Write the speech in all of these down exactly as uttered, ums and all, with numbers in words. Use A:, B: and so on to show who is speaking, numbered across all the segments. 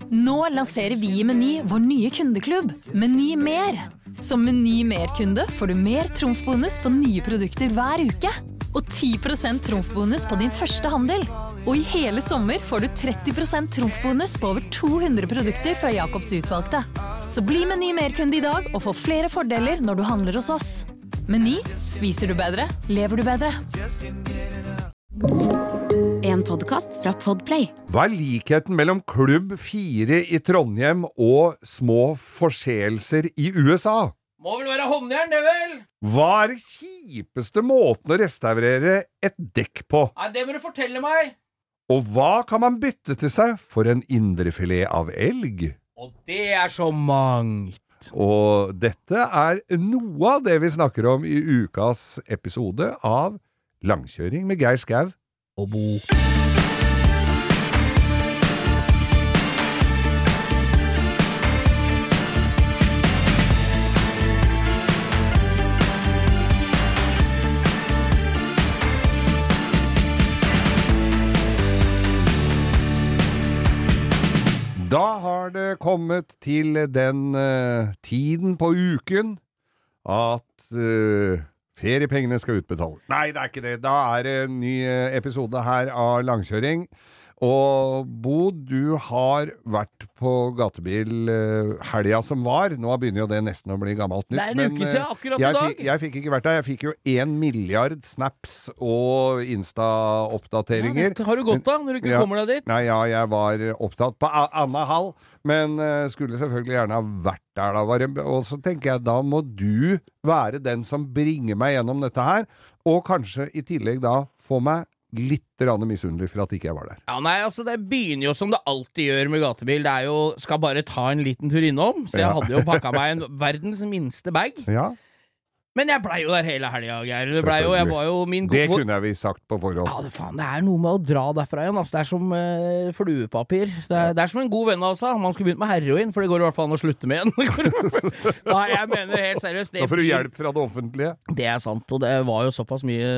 A: Nå lanserer vi I Meny vår nye kundeklubb, Meny Mer. Som Meny Mer-kunde får du mer trumfbonus på nye produkter hver uke. Og ti prosent trumfbonus på din første handel. Og I hele sommer får du tretti prosent trumfbonus på over to hundre produkter fra Jakobs utvalgte. Så bli Meny Mer-kunde I dag og få flere fordeler når du handler hos oss. Meny, spiser du bedre, lever du bedre.
B: En podcast fra Podplay.
C: Hva likheten mellom klubb fire I Trondheim og små forseelser I USA?
D: Må vel være håndjern, det vel?
C: Hva det kjipeste måten å restaurere et dekk på?
D: Nei, det må du fortelle meg.
C: Og hva kan man bytte til seg for en indrefilet av elg?
D: Og det så mangt.
C: Og dette noe av det vi snakker om I ukas episode av Langkjøring med Geir Skau og Bo. Da har det kommet til den uh, tiden på uken at uh, feriepengene skal utbetales. Nei, det ikke det. Da det en ny uh, episode her av Langkjøring. Og Bo, du har vært på gatebil uh, helga som var. Nå begynner jo det nesten å bli gammelt nytt.
D: Det en uke siden, akkurat
C: jeg,
D: I dag.
C: Fikk, jeg fikk ikke vært der. Jeg fikk jo en milliard snaps og Insta-oppdateringer.
D: Ja, har du gått da, når du ikke
C: ja,
D: kommer deg dit?
C: Nei, ja, jeg var opptatt på Anna Hall, men uh, skulle selvfølgelig gjerne ha vært der da. Var, og så tenker jeg, da må du være den som bringer meg gjennom dette her, og kanskje I tillegg da få meg litt rann misunnelig for at ikke jeg var der.
D: Ja, nei, altså det begynner jo som det alltid gjør med gatebil. Det jo, skal bare ta en liten tur innom, så jeg ja. hadde jo pakket meg en verdens minste bag.
C: Ja.
D: Men jeg ble jo der hele helga, Geir. Det ble jo, jeg var jo min
C: det kunne jeg vi sagt på forhånd.
D: Ja, det, faen, det noe med å dra derfra igjen. Altså. Det som uh, fluepapir. Det er, det er som en god venn av oss. Man skulle begynt med heroin, for det går I hvert fall an å slutte med igjen. Nei, jeg mener helt seriøst.
C: Da får du hjelp fra det offentlige.
D: Det er sant, og det var jo såpass mye,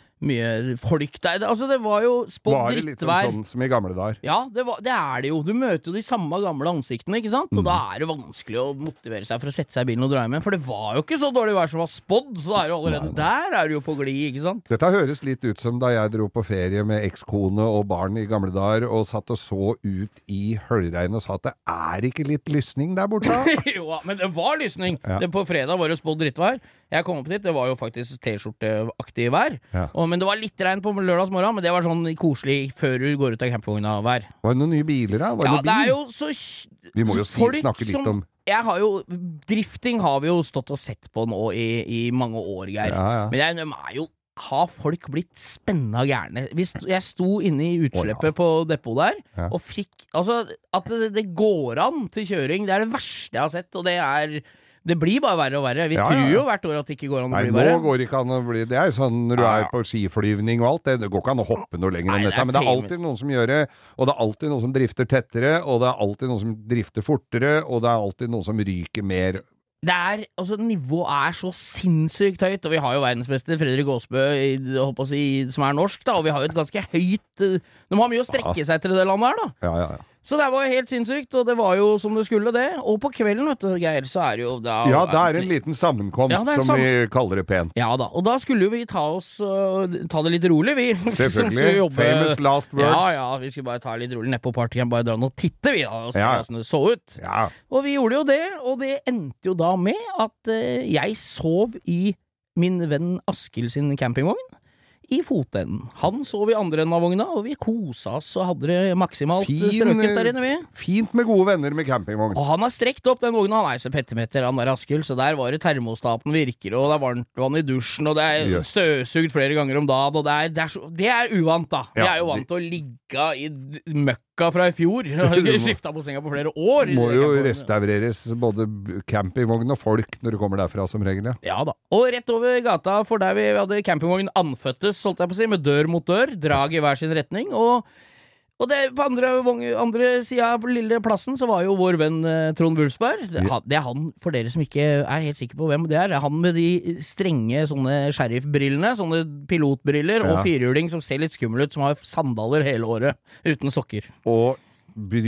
D: mye folk der. Altså, det var jo spådd drittvær.
C: Var det litt sånn, sånn som I gamle dager?
D: Ja, det, var, det er det jo. Du møter jo de samme gamle ansiktene, ikke sant? Og mm. da er det vanskelig å motivere seg for å sette seg I bilen og dra hjem. For det var jo ikke så dårlig vær som var spådd, så er det jo allerede nei, nei. Der er du jo på glid, ikke sant?
C: Dette høres litt ut som da jeg dro på ferie med ekskone og barn I gamle dager, og satt og så ut I høljregn og sa at det er ikke litt lysning der borte?
D: Jo, men det var lysning. Ja. Det på fredag var det spådd drittvær. Jeg kom opp dit, det var jo faktisk T-skjorteaktig vær. Ja. Og, men det var litt regn på lørdagsmorgen, men det var sånn koselig før du går ut av campingvogna vær.
C: Var det noen nye biler da? Var
D: ja,
C: det,
D: det er jo så...
C: Vi må jo si, snakke litt om...
D: Jeg har jo, drifting har vi jo stått og sett på nå I, I mange år, Geir. Ja, ja. Men jeg, de er jo, har folk blitt spennende og gærne? Jeg sto inne I utslippet oh, ja. På depot der, ja. Og fikk, altså, at det, det går an til kjøring, det er det verste jeg har sett, og det er... Det blir bare verre og verre. Vi ja, tror jo hvert år at det ikke går an å
C: nei,
D: bli verre.
C: Nei, nå går det ikke an å bli... Det er jo sånn når du ja, ja. Er på skiflyvning og alt, det, det går ikke an å hoppe noe lenger nei, enn dette. Det men det er alltid noen som gjør det, og det er alltid noen som drifter tettere, og det er alltid noen som drifter fortere, og det er alltid noen som ryker mer.
D: Det er, altså nivået er så sinnssykt høyt, og vi har jo verdensbeste Fredrik Aasbø, håper å si, som er norsk da, og vi har jo et ganske høyt... De har mye å strekke ja. Seg til det landet her da.
C: Ja, ja, ja.
D: Så det var helt sinnssykt, og det var jo som det skulle det. Og på kvelden, vet du, Geir, så er det jo da...
C: Ja, det er en liten sammenkomst, ja, som sammen... vi kaller det pent.
D: Ja da, og da skulle jo vi ta oss, uh, ta det litt rolig, vi.
C: Selvfølgelig, jobbe... famous last words.
D: Ja, ja, vi skulle bare ta litt rolig ned på partyen, bare dra noe titte, vi da, og se ja. Hvordan det så ut.
C: Ja.
D: Og vi gjorde jo det, og det endte jo da med at uh, jeg sov I min venn Askild sin campingvogn. I fotenden. Han sov I andre enden av vogna, og vi kosa oss og hadde det maksimalt fin, strøket der inne vi.
C: Fint med gode venner med campingvogn.
D: Og han har strekt opp den vogna, han er så pettemetter, han der Askild, så der var det termostaten virker, og det er varmt vann I dusjen, og det er yes. Støvsugd flere ganger om dagen, og det er, det er, så, det er uvant da. Ja, vi er jo vant til å ligge I møkka fra I fjor, og skiftet på senga på flere år.
C: Må jo restaureres både campingvogn og folk når du kommer derfra som regel, ja.
D: Ja da. Og rett over gata, for der vi hadde campingvogn anføttes, holdt jeg på å si, med dør mot dør, drag I hver sin retning, og, og det, på andre, andre siden på lille plassen så var jo vår venn eh, Trond Wulfsberg. Det, det er han, for dere som ikke er helt sikre på hvem det er, det er han med de strenge sånne sheriffbrillene, sånne pilotbriller, ja. Og firehjuling som ser litt skummel ut, som har sandaler hele året, uten sokker.
C: Og bruker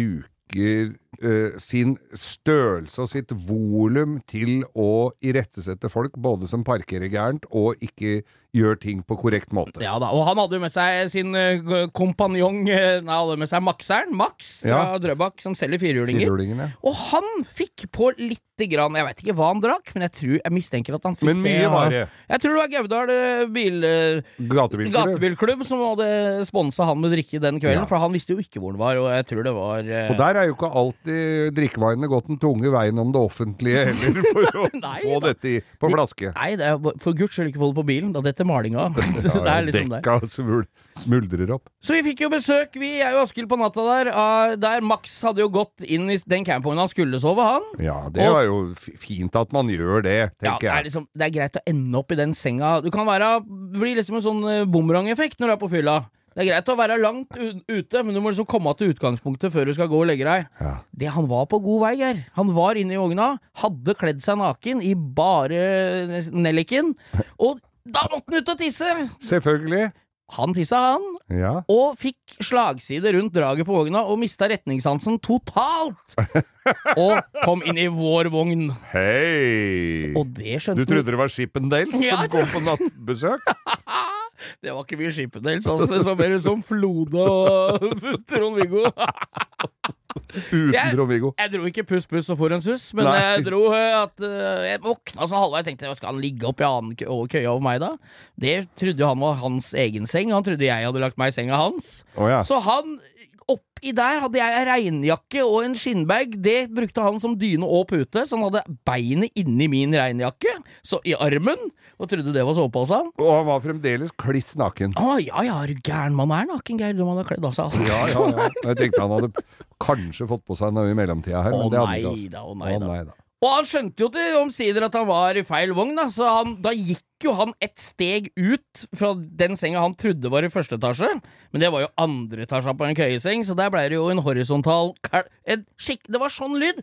C: bruker uh, sin størrelse og sitt volum til å irettesette folk, både som parkerer gærent og ikke gjør ting på korrekt måte.
D: Ja da, og han hadde jo med seg sin uh, kompanjong, uh, han hadde med seg Maxeren, Max fra ja. Drøbak, som selger firehjulinger. Ja. Og han fikk på lite grann, jeg vet ikke hva han drakk, men jeg tror, jeg mistenker at han fikk det.
C: Men mye var det.
D: Jeg tror det var Gaudal bil, uh,
C: gatebilklubb.
D: gatebilklubb som hadde sponset han med drikke den kvelden, ja. For han visste jo ikke hvor han var, og jeg tror det var... Uh...
C: Og der er jo ikke alltid drikkevarene gått den tunge veien om det offentlige heller, for å Nei, få da. dette i, på flaske.
D: Nei, det er for guds skyld ikke få det på bilen, da dette malinga.
C: det er liksom dekka der. Smuldrer opp.
D: Så vi fikk jo besøk, vi er jo Askild på natta der, uh, der Max hadde jo gått inn i den campingen han skulle sove, han.
C: Ja, det og, var jo fint at man gjør det, tenker
D: ja, det er
C: jeg.
D: Liksom, det er greit å ende opp i den senga. Du kan være, bli liksom en sånn bumerang-effekt når du er på fylla. Det er greit å være langt ute, men du må liksom komme til utgangspunktet før du skal gå og legge deg. Ja. Det han var på god vei, Geir. Han var inne i vogna, hadde kledd seg naken i bare nelliken, og da måtte han ut og tisse!
C: Selvfølgelig.
D: Han tissa han,
C: ja.
D: Og fikk slagside rundt draget på vogna og mistet retningssansen totalt! Og kom inn i vår vogn.
C: Hei!
D: Og det skjønte
C: du trodde det var Chippendales ja, som kom på nattbesøk?
D: Det var ikke mye Chippendales, altså. Så mer ut som Flode og Trond-Viggo.
C: Uten Trond-Viggo.
D: Jeg, jeg dro ikke puss puss og for en suss, men Nei. jeg dro at uh, jeg våkna så halvveis. Jeg tenkte, skal han ligge opp i annen kø over køya over meg da? Det trodde jo han var hans egen seng. Han trodde jeg hadde lagt meg i senga hans.
C: Oh, ja.
D: Så han... Oppi der hadde jeg en regnjakke og en skinnbag. Det brukte han som dyne og pute, så han hadde beinet inni min regnjakke, så i armen, og trodde det var sovepåsa.
C: Og han var fremdeles kliss naken.
D: Å, ja, ja, er du gæren? Man er naken, Geir, når man har kledd av seg.
C: Ja, ja, ja. Jeg tenkte han hadde kanskje fått på seg noe i mellomtida her,
D: å,
C: men det
D: nei,
C: hadde ikke.
D: Da, å, nei, da. Å, nei da. Og han skjønte jo til omsider at han var i feil vogn, da, så han, da gikk jo han et steg ut fra den senga han trodde var i første etasje, men det var jo andre etasje på en køyeseng, så der ble det jo en horisontal, en skikk, det var sånn lyd.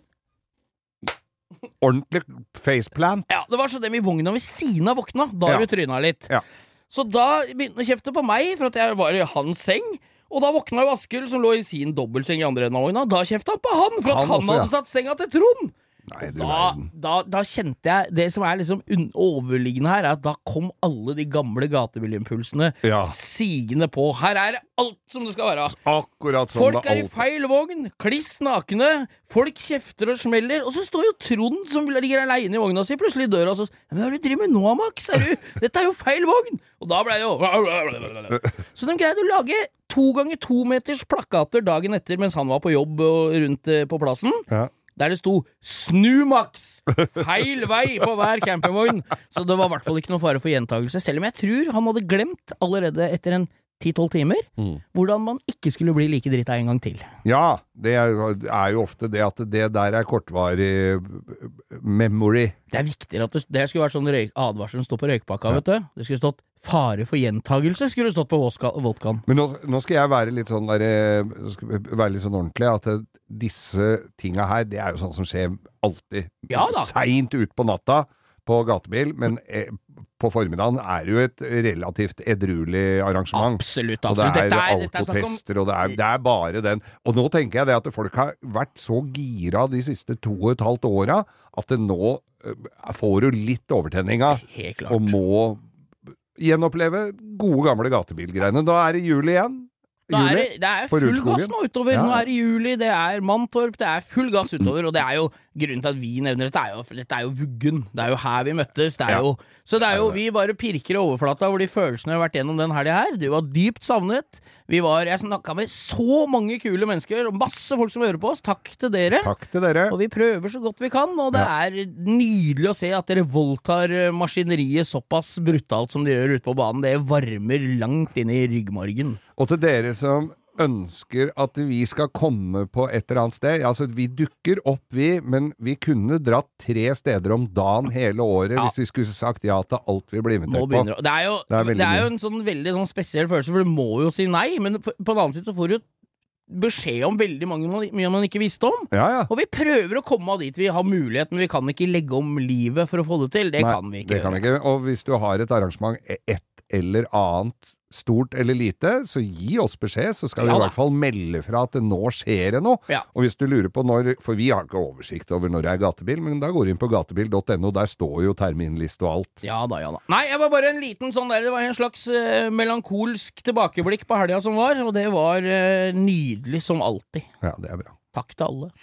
C: Ordentlig faceplant.
D: Ja, det var så dem i vogna ved siden av våkna, da har ja. du trynet litt.
C: Ja.
D: Så da begynte han å kjefte på meg, for at jeg var i hans seng, og da våkna jo Askild, som lå i sin dobbeltseng i andre enden av vogna, da kjeftet han på han, for at han, han også, hadde ja. satt senga til Trond.
C: Nei,
D: da, da, da kjente jeg, det som er liksom overliggende her, er at da kom alle de gamle gatebilimpulsene
C: ja.
D: sigende på. Her er det alt som det skal være.
C: Akkurat som
D: folk
C: det
D: er i feil vogn, kliss nakne, folk kjefter og smeller, og så står jo Trond som ligger alene i vogna si, plutselig i døra og så, men hva er det du driver med nå, Max? Er du? Dette er jo feil vogn! Og da ble det jo... Så de greide å lage to ganger to meters plakater dagen etter mens han var på jobb og rundt på plassen.
C: Ja.
D: Der det sto «Snu, Max! Feil vei på hver campingvogn!» Så det var i hvert fall ikke noe fare for gjentagelse, selv om jeg tror han hadde glemt allerede etter en ti tolv timer, mm. hvordan man ikke skulle bli like dritt av en gang til.
C: Ja, det er, er jo ofte det at det der er kortvarig memory. Det
D: er viktigere at det, det skulle vært sånn røyk, advarselen stå på røykpakka, ja. vet du. Det skulle stått fare for gjentagelse, skulle stått på vodkaen.
C: Men nå, nå skal jeg være litt sånn der, være litt sånn ordentlig, at disse tinga her, det er jo sånn som skjer alltid.
D: Ja,
C: Seint ut på natta på gatebil, men eh, på formiddagen er jo et relativt edruelig arrangement.
D: Absolutt,
C: absolutt. Og det er,
D: dette er
C: alkotester, om... og det er, det er bare den. Og nå tenker jeg det at folk har vært så gira de siste to og et halvt åra, at det nå uh, får du litt overtenninga, og må gjenoppleve gode gamle gatebilgreiene. Da er det juli igjen.
D: Da er det, det er full gass nå utover. Ja. Nå er det juli, det er Mantorp, det er full gass utover, og det er jo grunnen til at vi nevner dette, er jo, dette er jo vuggen. Det er jo her vi møttes. Det er ja. jo, så det er jo, vi bare pirker i overflata hvor de følelsene har vært gjennom den helgen her. Du var dypt savnet. Vi var, jeg snakket med så mange kule mennesker, og masse folk som hører på oss. Takk til dere.
C: Takk til dere.
D: Og vi prøver så godt vi kan, og det ja. er nydelig å se at dere voldtar maskineriet såpass brutalt som dere gjør ute på banen. Det varmer langt inn i ryggmargen.
C: Og til dere som ønsker at vi skal komme på et eller annet sted, altså vi dukker opp vi, men vi kunne dratt tre steder om dagen hele året ja. hvis vi skulle sagt ja til alt vi blir invitert på.
D: Det er jo, det er det er jo en sånn veldig sånn spesiell følelse, for du må jo si nei, men på den annen side så får du beskjed om veldig mange mye man ikke visste om.
C: Ja, ja.
D: Og vi prøver å komme av dit vi har mulighet, men vi kan ikke legge om livet for å få det til. Det
C: nei,
D: kan vi ikke
C: det kan vi ikke. Og hvis du har et arrangement, et eller annet stort eller lite, så gi oss beskjed, så skal vi
D: Ja,
C: i
D: da.
C: hvert fall melde fra at det nå skjer det noe.
D: Ja.
C: Og hvis du lurer på når, for vi har ikke oversikt over når det er gatebil, men da går du inn på gatebil punktum no, der står jo terminliste og alt.
D: Ja da, ja da. Nei, jeg var bare en liten sånn der, det var en slags uh, melankolsk tilbakeblikk på helga som var, og det var uh, nydelig som alltid.
C: Ja, det er bra.
D: Takk til alle.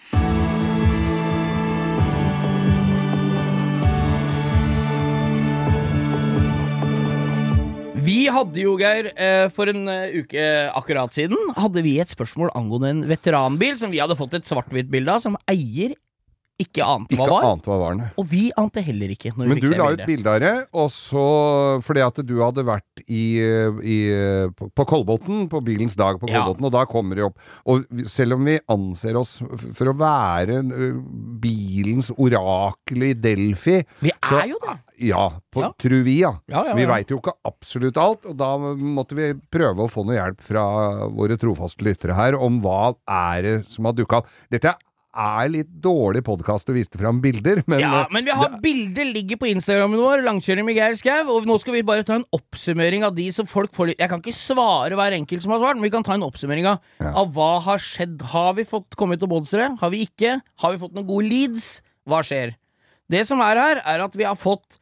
D: Vi hadde jo, Geir, eh, for en uh, uke akkurat siden, hadde vi et spørsmål angående en veteranbil som vi hadde fått et svart-hvitt bilde av, som eier ikke ante hva
C: Ikke
D: var.
C: ante hva var den.
D: Og vi ante heller ikke når vi
C: Men
D: fikk
C: du
D: se
C: la ut
D: bildet.
C: bilde av det, og så, fordi at du hadde vært i, i, på, på Kolbotn, på bilens dag på
D: Ja.
C: Kolbotn, og da kommer det opp. Og vi- selv om vi anser oss f- for å være ø, bilens orakel i Delphi,
D: Vi er
C: så,
D: jo det.
C: ja, på,
D: Ja.
C: tror vi, ja.
D: Ja, ja,
C: Vi
D: ja.
C: vet jo ikke absolutt alt, og da måtte vi prøve å få noe hjelp fra våre trofaste lyttere her om hva er det som har dukket opp. Dette er litt dårlig podcast å vise fram bilder, men
D: Ja,
C: ø,
D: men vi har bilder ligger på Instagrammen vår, Langkjøring med Geir Skau, og nå skal vi bare ta en oppsummering av de som folk får litt. Jeg kan ikke svare hver enkelt som har svart, men vi kan ta en oppsummering av,
C: Ja.
D: av hva har skjedd. Har vi fått kommet til bådsere? Har vi ikke? Har vi fått noen gode leads? Hva skjer? Det som er her, er at vi har fått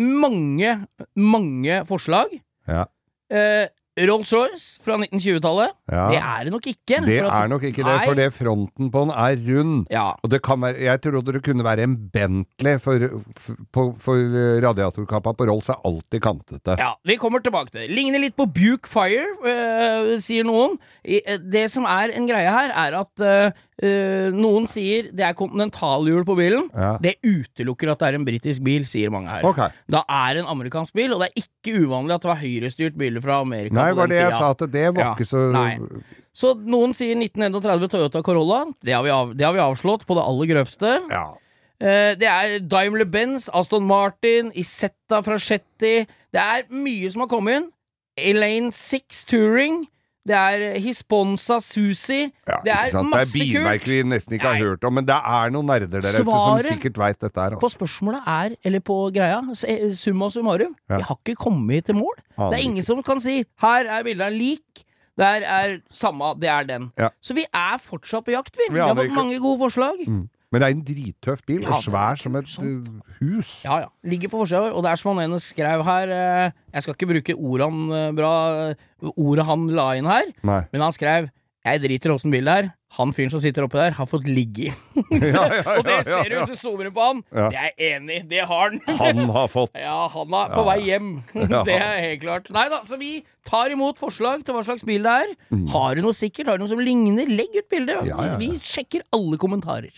D: mange, mange forslag.
C: ja.
D: Eh, Rolls-Royce fra nitten tjue-tallet.
C: Ja.
D: Det er det nok ikke.
C: Det
D: for at-
C: er nok ikke det,
D: Nei.
C: for det fronten på den er rund.
D: Ja.
C: Og det kan være, jeg trodde det kunne være en Bentley, for, for, på- for radiatorkappa på Rolls er alltid kantete.
D: Ja, vi kommer tilbake til det. Ligner litt på Buick Fire, øh, sier noen. I, øh, det som er en greie her, er at øh, øh, noen sier det er kontinentalhjul på bilen.
C: Ja.
D: Det utelukker at det er en britisk bil, sier mange her.
C: Ok.
D: Da er det en amerikansk bil, og det er ikke uvanlig at det var høyrestyrt biler fra Amerika.
C: Nei,
D: på
C: var
D: den
C: det jeg
D: tida.
C: sa at det var
D: Ja.
C: ikke så
D: Nei. Så noen sier nitten tretti Toyota Corolla. Det har vi, av, det har vi avslått på det aller grøvste.
C: Ja.
D: Eh, det er Daimler-Benz, Aston Martin, Isetta fra Shetty. Det er mye som har kommet inn. Elaine seks Touring. Det er Hisponsa Susi.
C: Ja,
D: det
C: ikke
D: er
C: sant?
D: masse
C: Det er bilmerker vi nesten ikke
D: Nei.
C: har hørt om, men det er noen nerder der ute som
D: Svaret
C: sikkert vet dette her.
D: På
C: Altså.
D: spørsmålet er, eller på greia, s- summa summarum,
C: Ja.
D: vi har ikke kommet til mål.
C: Aner
D: Det er ingen
C: ikke.
D: som kan si, her er bildet av en lik, der er samme, det er den.
C: Ja.
D: Så vi er fortsatt på jakt, vi.
C: Vi
D: Vi har
C: aner
D: fått
C: ikke.
D: mange gode forslag.
C: Mm. Men det er en drittøff bil,
D: Ja,
C: og
D: det er
C: svær som et
D: sant.
C: uh, hus.
D: Ja, ja. Ligger på forsida vår, og det er som han ene skrev her eh, Jeg skal ikke bruke ordet han, eh, bra, ordet han la inn her,
C: Nei.
D: men han skrev jeg driter i åssen bildet er. Han fyren som sitter oppi der, har fått ligge i.
C: Ja, ja, ja,
D: og det
C: ja,
D: ser du
C: ja.
D: hvis du zoomer inn på han.
C: Ja.
D: Det er jeg enig i. Det har han.
C: Han har fått.
D: Ja, han er på
C: Ja.
D: vei hjem.
C: Ja.
D: Det er helt klart. Nei da, så vi tar imot forslag til hva slags bil det er.
C: Mm.
D: Har du noe sikkert, har du noe som ligner, legg ut bilde.
C: Ja, ja, ja.
D: Vi sjekker alle kommentarer.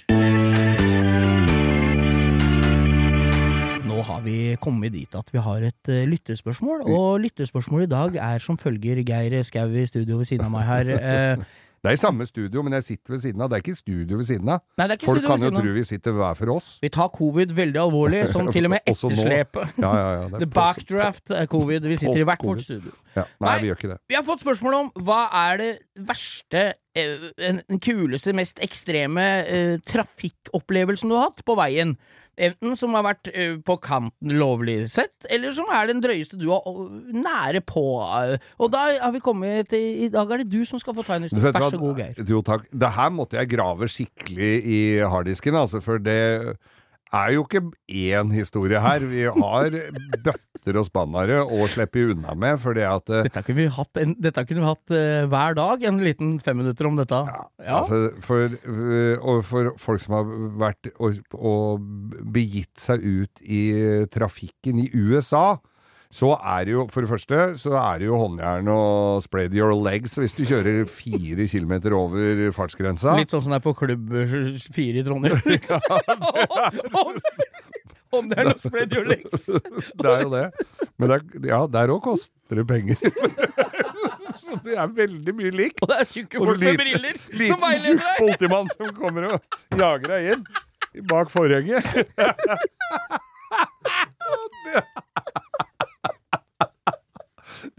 D: Nå har vi kommet dit at vi har et uh, lyttespørsmål, og lyttespørsmålet i dag er som følger. Geir Skau i studio ved siden av meg her. Eh,
C: Det er i samme studio, men jeg sitter ved siden av. Det er ikke studio ved siden av.
D: nei, det er ikke
C: Folk
D: studio ved
C: kan jo
D: siden av.
C: tro vi sitter hver for oss.
D: Vi tar covid veldig alvorlig, som til og med
C: Også nå.
D: etterslep.
C: Ja, ja, ja. Det er
D: The backdraft er covid. Vi sitter i hvert vårt
C: Post-covid.
D: studio.
C: Ja. Nei,
D: Nei.
C: vi gjør ikke det.
D: Vi har fått spørsmål om hva er det verste, eh, den den kuleste, mest ekstreme eh, trafikkopplevelsen du har hatt på veien. Enten som har vært eh, på kanten lovlig sett, eller som er den drøyeste du har eh, nære på. eh. Og da har vi kommet til I dag er det du som skal få ta en
C: Du
D: historie.
C: vet
D: Vær
C: hva?
D: så god, Geir.
C: Jo, takk. Det her måtte jeg grave skikkelig i harddisken, altså, for det er jo ikke én historie her. Vi har bøtter og spannere å slippe unna med, fordi at eh,
D: Dette kunne vi hatt, en, dette kunne vi hatt eh, hver dag, en liten fem minutter om dette. Ja.
C: Altså, for, øh, og for folk som har vært og, og begitt seg ut i trafikken i U S A, så er det jo, for det første, så er det jo håndjern og spread your legs hvis du kjører fire kilometer over fartsgrensa.
D: Litt sånn som det er på klubb fire i Trondheim. Om det er noe spread your legs.
C: Det er jo det. Men det er, ja, der også koster det penger. Så det er veldig mye likt.
D: Og det er tjukke
C: Og
D: folk med
C: liten-
D: briller som
C: Liten
D: veileder
C: tjukk
D: deg.
C: politimann som kommer og jager deg inn bak forhenget.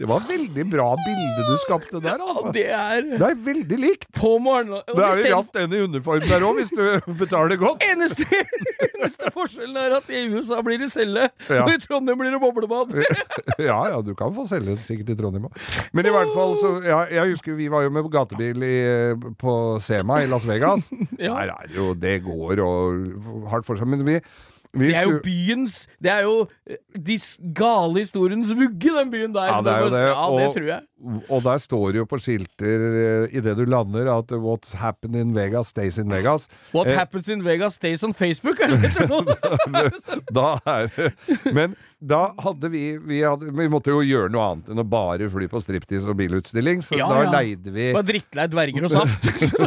C: Det var veldig bra bilde du skapte der, altså.
D: Ja, det er...
C: Det er veldig likt.
D: På morgenen...
C: Det er jo ratt den i uniform der også, hvis du betaler godt.
D: Eneste, eneste forskjellen er at i U S A blir det celle,
C: ja.
D: og i Trondheim blir det boblebad.
C: ja, ja, du kan få selge sikkert i Trondheim også. Men i hvert fall, så, ja, jeg husker vi var jo med gatebil i, på SEMA i Las Vegas. ja. Der er jo, det går og hardt for seg, men vi... Vi
D: det er jo
C: sku...
D: byens Det er jo de gale historiens vugge, den byen der.
C: Ja, det er jo det.
D: Ja, det
C: og,
D: tror jeg.
C: Og der står jo på skilter i det du lander at what's happened in Vegas stays in Vegas.
D: What eh, happens in Vegas stays on Facebook, er det noe?
C: Da er det. Men da hadde vi vi, hadde, vi måtte jo gjøre noe annet enn å bare fly på striptease og bilutstilling, så ja, da ja. leide vi
D: Bare drittlei dverger og saft.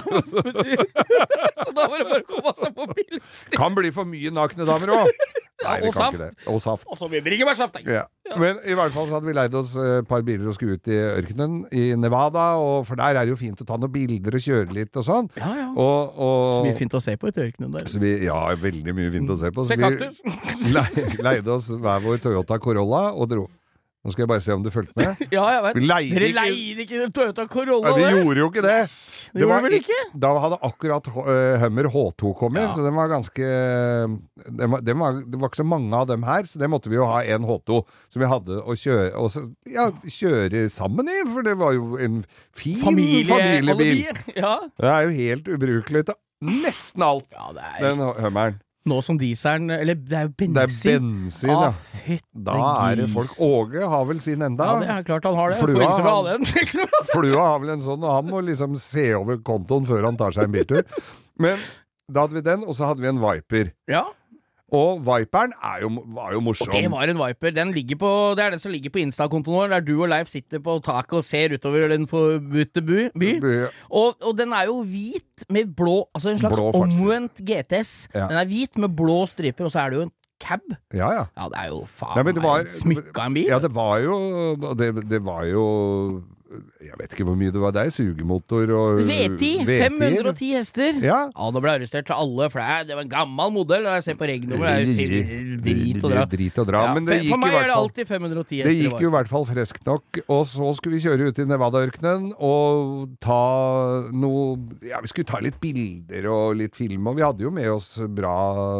D: Så da var det bare å komme seg på bilutstilling.
C: Kan bli for mye nakne damer også. Nei,
D: og, saft.
C: og saft.
D: Og så mye bringebærsaft.
C: Ja. Ja. Men i hvert fall så hadde vi leid oss et par biler og skulle ut i ørkenen i Nevada, og for der er det jo fint å ta noen bilder og kjøre litt og sånn.
D: Ja, ja.
C: Og, og,
D: så mye fint å se på i ørkenen der.
C: Så vi, ja, veldig mye fint å se på. Så
D: se kaktus.
C: vi leide, leide oss hver vår Toyota Corolla og dro. Nå skal jeg bare se om du følte med.
D: Ja, jeg vet.
C: Leide
D: Dere
C: ikke...
D: leide ikke Toyota Corolla.
C: Ja, vi gjorde jo ikke det.
D: Det, det var vel ikke?
C: Da hadde akkurat uh, Hummer H to kommet, ja. Så den var ganske... Den var, den var, det var ikke så mange av dem her, så det måtte vi jo ha en H to som vi hadde å kjøre, og så, ja, kjøre sammen i, for det var jo en fin Familie, familiebil. Ja. Det er jo helt ubrukelig til nesten alt,
D: ja, det er...
C: den Hummeren.
D: Nå som dieselen, eller det er jo bensin.
C: Det er bensin, ja. Ah, da er det folk. Åge har vel sin enda.
D: Ja, det er klart han har det.
C: Flua,
D: han, ha den.
C: Flua har vel en sånn, og han må liksom se over kontoen før han tar seg en biltur. Men da hadde vi den, og så hadde vi en Viper. Ja. Og Viperen er jo, var jo morsom.
D: Og det var en Viper. Den ligger på, det er den som ligger på Insta-kontoen vår, der du og Leif sitter på taket og ser utover den forbudte by. by. Og, og den er jo hvit med blå, altså en slags omvendt G T S. Ja. Den er hvit med blå striper, og så er det jo en cab.
C: Ja, ja.
D: Ja, det er jo faen meg smykka en bil.
C: Ja, det var jo, det, det var jo... Jeg vet ikke hvor mye det var der, sugemotor og
D: V ti, fem hundre og ti hester.
C: Ja.
D: Ja, da ble arrestert til alle, for det, er, det var en gammel modell, og jeg ser på regnummer, det er drit og dra.
C: Drit og dra, ja, men det gikk
D: for meg
C: i hvert
D: er det
C: fall,
D: alltid fem hundre og ti hester.
C: Det gikk jo i hvert fall freskt nok, og så skulle vi kjøre ut i Nevada-ørkenen, og ta noe, ja, vi skulle ta litt bilder og litt film, og vi hadde jo med oss bra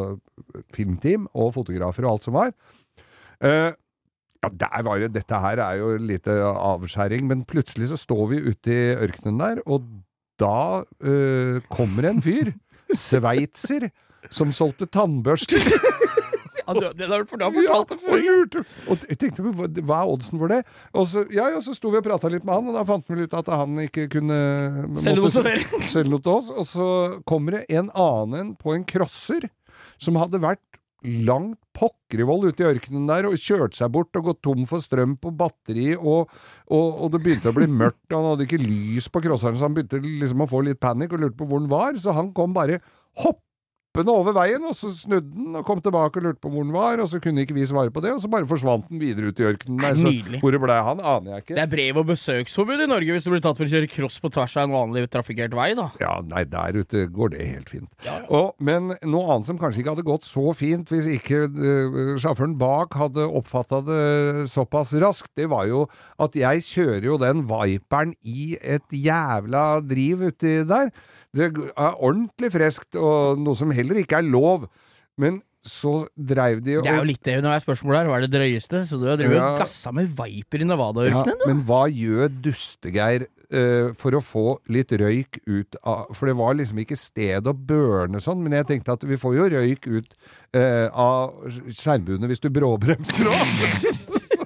C: filmteam og fotografer og alt som var. Eh, uh, Ja, der var det, dette her er jo litt avskjæring, men plutselig så står vi ute i ørkenen der, og da øh, kommer en fyr, sveitser, som solgte tannbørster.
D: Ja, det har du fortalt det før.
C: Ja, og jeg tenkte, hva er oddsen for det? Og så, ja, ja, så sto vi og pratet litt med han, og da fant vi ut at han ikke kunne
D: selge noe,
C: noe til oss, og så kommer det en annen på en crosser, som hadde vært langt pokkervold ute i ørkenen der, og kjørt seg bort og gått tom for strøm på batteri, og, og, og det begynte å bli mørkt, og han hadde ikke lys på crosseren, så han begynte liksom å få litt panikk og lurte på hvor han var, så han kom bare hoppende over veien, og så snudde han og kom tilbake og lurte på hvor han var, og så kunne ikke vi svare på det, og så bare forsvant han videre ut i ørkenen der, så hvor det ble han, aner jeg ikke.
D: Det er brev- og besøksforbud i Norge hvis du blir tatt for å kjøre cross på tvers av en vanlig trafikert vei, da.
C: Ja, nei, der ute går det helt fint. Ja, ja. Og, men noe annet som kanskje ikke hadde gått så fint hvis ikke uh, sjåføren bak hadde oppfattet det såpass raskt, det var jo at jeg kjører jo den Viperen i et jævla driv uti der. Det er ordentlig freskt, og noe som heller ikke er lov. Men så dreiv de og...
D: Det er jo litt det når det er spørsmål her, hva er det drøyeste? Så du har drevet ja. gassa med Viper i Nevada-ørkenen,
C: ja, men hva gjør Dustegeir uh, for å få litt røyk ut av... For det var liksom ikke sted å børne sånn, men jeg tenkte at vi får jo røyk ut uh, av skjermbuene hvis du bråbremser også.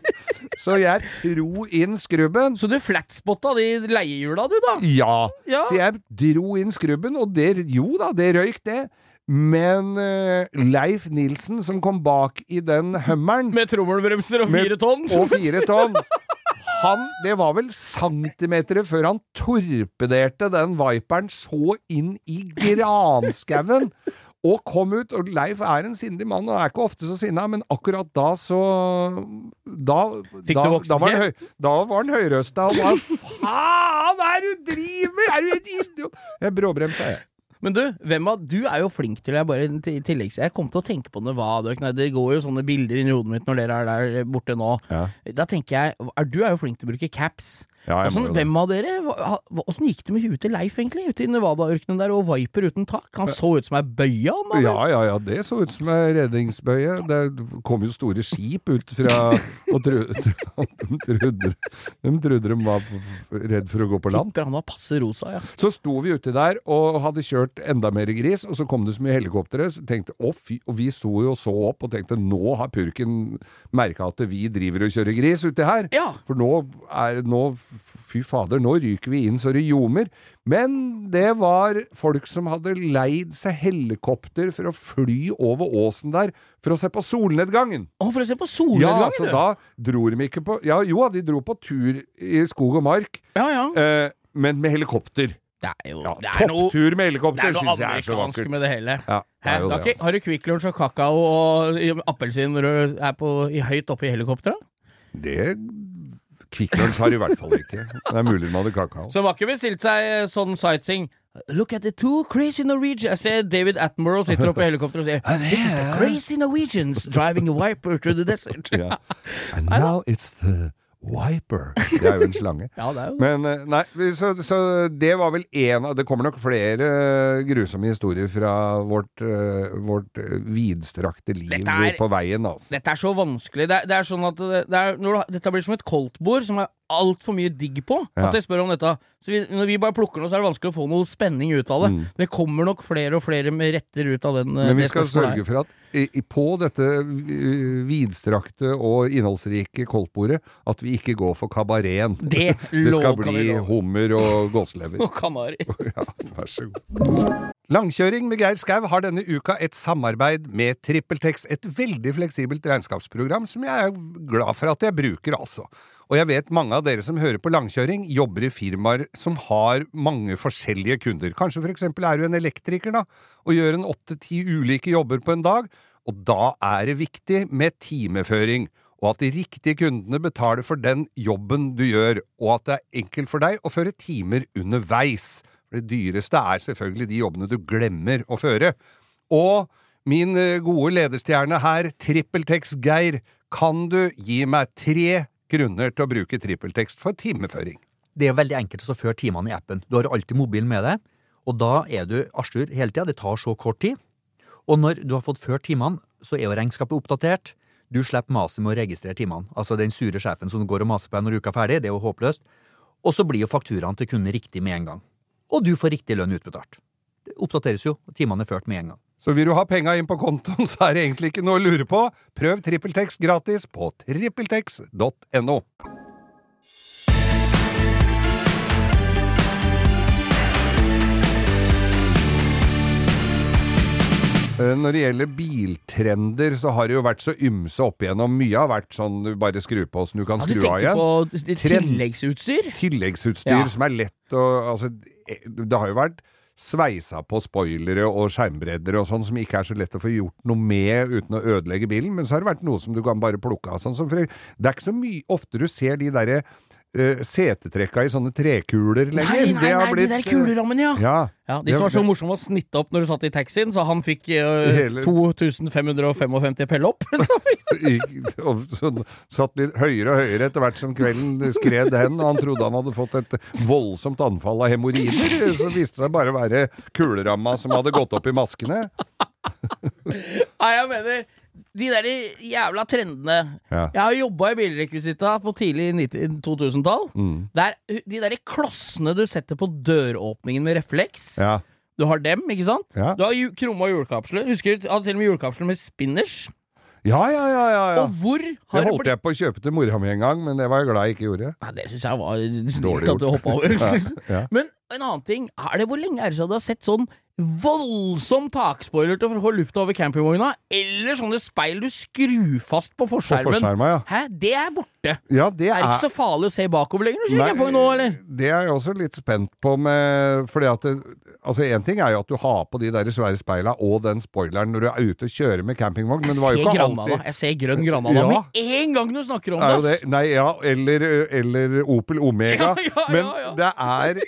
C: Så jeg dro inn skrubben.
D: Så du flatspotta de leiehjula du da?
C: Ja. ja, så jeg dro inn skrubben, og det, jo da, det røyk det. Men uh, Leif Nilsen, som kom bak i den Hummeren
D: med trommelbremser og fire tonn.
C: Og fire tonn. Han, det var vel centimeter før han torpederte den Viperen så inn i granskauen. Og kom ut, og Leif er en sindig mann, og er ikke ofte så sinna, men akkurat da så... Da, da, da, var, han høy, da var han høyrøsta, og var faen, er du driver? Er du et idiot? Jeg bråbremsa, jeg.
D: Men du, hvem av, du er jo flink til, jeg bare til tillegg, jeg kom til å tenke på Nevada, det går jo sånne bilder inn i hodet mitt når dere er der borte nå. Ja. Da tenker jeg, er, du er jo flink til å bruke caps. Ja, sånn, hvem av dere, hvordan gikk det med huet til Leif egentlig, ute i Nevada-ørkenen der, og Viper uten tak? Han så ut som ei bøye, han.
C: Ja, ja, ja, det så ut som ei redningsbøye. Det kom jo store skip ut fra, og trodde, de trodde, de trodde de var redd for å gå på land.
D: Tipper han var passe rosa, ja.
C: Så sto vi ute der, og hadde kjørt enda mer gris, og så kom det så mye helikoptere, så tenkte, å fy, og vi sto jo så opp, og tenkte, nå har purken merket at vi driver og kjører gris ute her. Ja. For nå er, nå fy fader, nå ryker vi inn så det ljomer. Men det var folk som hadde leid seg helikopter for å fly over åsen der for å se på solnedgangen.
D: Å, for å se på solnedgangen?
C: Ja, så da dro de ikke på, ja, jo, de dro på tur i skog og mark,
D: ja, ja.
C: Eh, men med helikopter.
D: Det er jo,
C: ja,
D: det er
C: topptur med helikopter,
D: synes jeg er så vakkert. Det er noe amerikansk med det hele.
C: Ja, det er jo det, altså.
D: Har du Quick Lunch og kakao og appelsin når du er på, i høyt oppe i helikopteret?
C: Det Quick Lunch har i hvert fall ikke. Det er mulig man hadde kakao.
D: Så var ikke bestilt seg sånn sightseeing. Look at the two crazy Norwegians. Jeg ser David Attenborough sitter oppe i helikopter og sier This is the crazy Norwegians driving a Viper through the desert.
C: Yeah. And now it's the Viper. Det er jo en slange.
D: Ja, det er jo det.
C: Men nei, så, så det var vel en av, det kommer nok flere grusomme historier fra vårt, uh, vårt vidstrakte liv er, på veien, altså.
D: Dette er så vanskelig. Det er, det er sånn at det, det er, når du, dette blir som et koldtbord som er alt for mye digg på, ja. At jeg spør om dette. Så vi, når vi bare plukker noe, så er det vanskelig å få noe spenning ut av det. Mm. Det kommer nok flere og flere med retter ut av den.
C: Men vi skal sørge for at i, i, på dette vidstrakte og innholdsrike koldtbordet, at vi ikke går for kabareten.
D: Det,
C: det skal bli hummer og gåslever.
D: Og kanari.
C: Ja, vær så god. Langkjøring med Geir Skau har denne uka et samarbeid med TrippelTex, et veldig fleksibelt regnskapsprogram som jeg er glad for at jeg bruker, altså. Og jeg vet mange av dere som hører på langkjøring jobber i firmaer som har mange forskjellige kunder. Kanskje for eksempel er du en elektriker da, og gjør en åtte-ti ulike jobber på en dag, og da er det viktig med timeføring, og at de riktige kundene betaler for den jobben du gjør, og at det er enkelt for deg å føre timer underveis. Det dyreste er selvfølgelig de jobbene du glemmer å føre. Og min gode lederstjerne her, TrippelTex Geir, kan du gi meg tre grunner til å bruke TrippelTex for timeføring?
E: Det er veldig enkelt å føre timene i appen. Du har alltid mobilen med deg, og da er du arsur hele tiden. Det tar så kort tid. Og når du har fått ført timene, så er jo regnskapet oppdatert. Du slipper maset med å registrere timene. Altså den sure sjefen som går og maser på deg når uka er ferdig, det er jo håpløst. Og så blir jo fakturaen til kunden riktig med en gang. Og du får riktig lønn utbetalt. Det oppdateres jo, og timene er ført med en gang.
C: Så vil du ha penga inn på kontoen, så er det egentlig ikke noe å lure på. Prøv TrippelTex gratis på trippeltex punktum no. Når det gjelder biltrender, så har det jo vært så ymse opp igjennom. Mye har vært sånn, du bare skru på så du kan skru av igjen.
D: Ja, du tenker på tilleggsutstyr?
C: Tilleggsutstyr ja. Som er lett å, altså, det har jo vært sveisa på spoilere og skjermbredder og sånn, som ikke er så lett å få gjort noe med uten å ødelegge bilen, men så har det vært noe som du kan bare plukke av sånn. Så for det er ikke så mye, ofte du ser de der uh, setetrekka i sånne trekuler lenger.
D: Nei, nei, nei,
C: blitt,
D: de der kulerammen, ja.
C: Ja.
D: Ja, de som var så morsomme å snitte opp når du satt i taxien, så han fikk uh, Hele... to tusen fem hundre femtifem pelle opp.
C: Og så satt litt høyere og høyere etter hvert som kvelden skred hen, og han trodde han hadde fått et voldsomt anfall av hemorrider, så viste det seg bare å være kuleramma som hadde gått opp i maskene.
D: Nei, jeg mener de der jævla trendene. Ja. Jeg har jobbet i bilrekvisita på tidlig to tusen-tall. Mm. Der, de der klossene du setter på døråpningen med refleks. Ja. Du har dem, ikke sant? Ja. Du har ju- krumma hjulkapsler. Husker du, hadde til og med hjulkapsler med spinners.
C: Ja, ja, ja, ja, ja.
D: Og hvor
C: har det holdt det jeg på å kjøpe til mora mi en gang, men det var jeg glad jeg ikke gjorde.
D: Nei, det synes jeg var snilt at du hoppet over. Ja, ja. Men en annen ting, er det hvor lenge er det så du har sett sånn voldsom takspoiler til å få lufta over campingvogna, eller sånne speil du skrur fast på forskjermen?
C: På forskjermen, ja.
D: Hæ? Det er borte.
C: Ja, det er...
D: er det ikke så farlig å se bakover lenger når du kjører campingvogn nå, eller?
C: Det er jeg også litt spent på med, fordi at det, altså en ting er jo at du har på de der svære speila og den spoileren når du er ute og kjører med campingvogn, men det var jo ikke alltid...
D: Jeg ser grønn Granada ja. Med en gang du snakker om det,
C: det. Nei, ja, eller, eller Opel Omega. Ja, ja, ja, ja. Men det er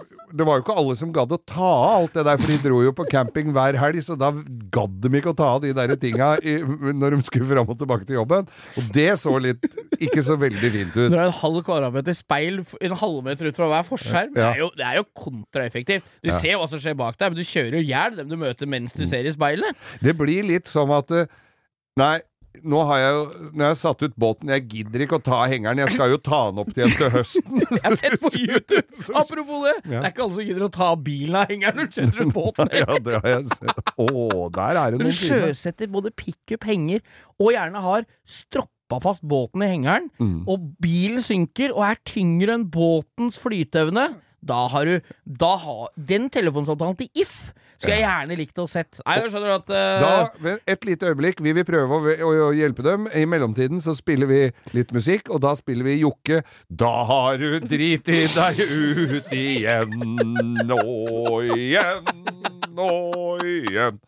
C: det var jo ikke alle som gadd å ta av alt det der, for de dro jo på camping hver helg, så da gadd de ikke å ta av de der tinga i, når de skulle fram og tilbake til jobben. Og det så litt, ikke så veldig fint ut.
D: Når det er en halv kvadratmeter speil, en halvmeter ut fra hver forskjerm, ja. det, er jo, det er jo kontraeffektivt. Du ja. ser hva som skjer bak deg, men du kjører jo hjel dem du møter mens du ser i speilet.
C: Det blir litt som at, nei, nå har jeg jo, når jeg har satt ut båten, jeg gidder ikke å ta hengeren, jeg skal jo ta den opp til til høsten.
D: Jeg har sett på YouTube, apropos det, ja. det er ikke alle som gidder å ta bilen av hengeren når du setter ut båten.
C: Ja, det har jeg sett. Åh, der er det noen
D: timer. Du sjøsetter både pick-up henger, og gjerne har stroppa fast båten i hengeren, mm. og bilen synker, og er tyngre enn båtens flytevne. Da har du, da har, den telefonsamtalen til I F skal jeg gjerne likt å sett. Nei, jeg skjønner at... Uh...
C: Da, et lite øyeblikk, vi vil prøve å, å, å hjelpe dem. I mellomtiden så spiller vi litt musikk, og da spiller vi Jokke. Da har du drit i deg ut igjen, og igjen, og igjen.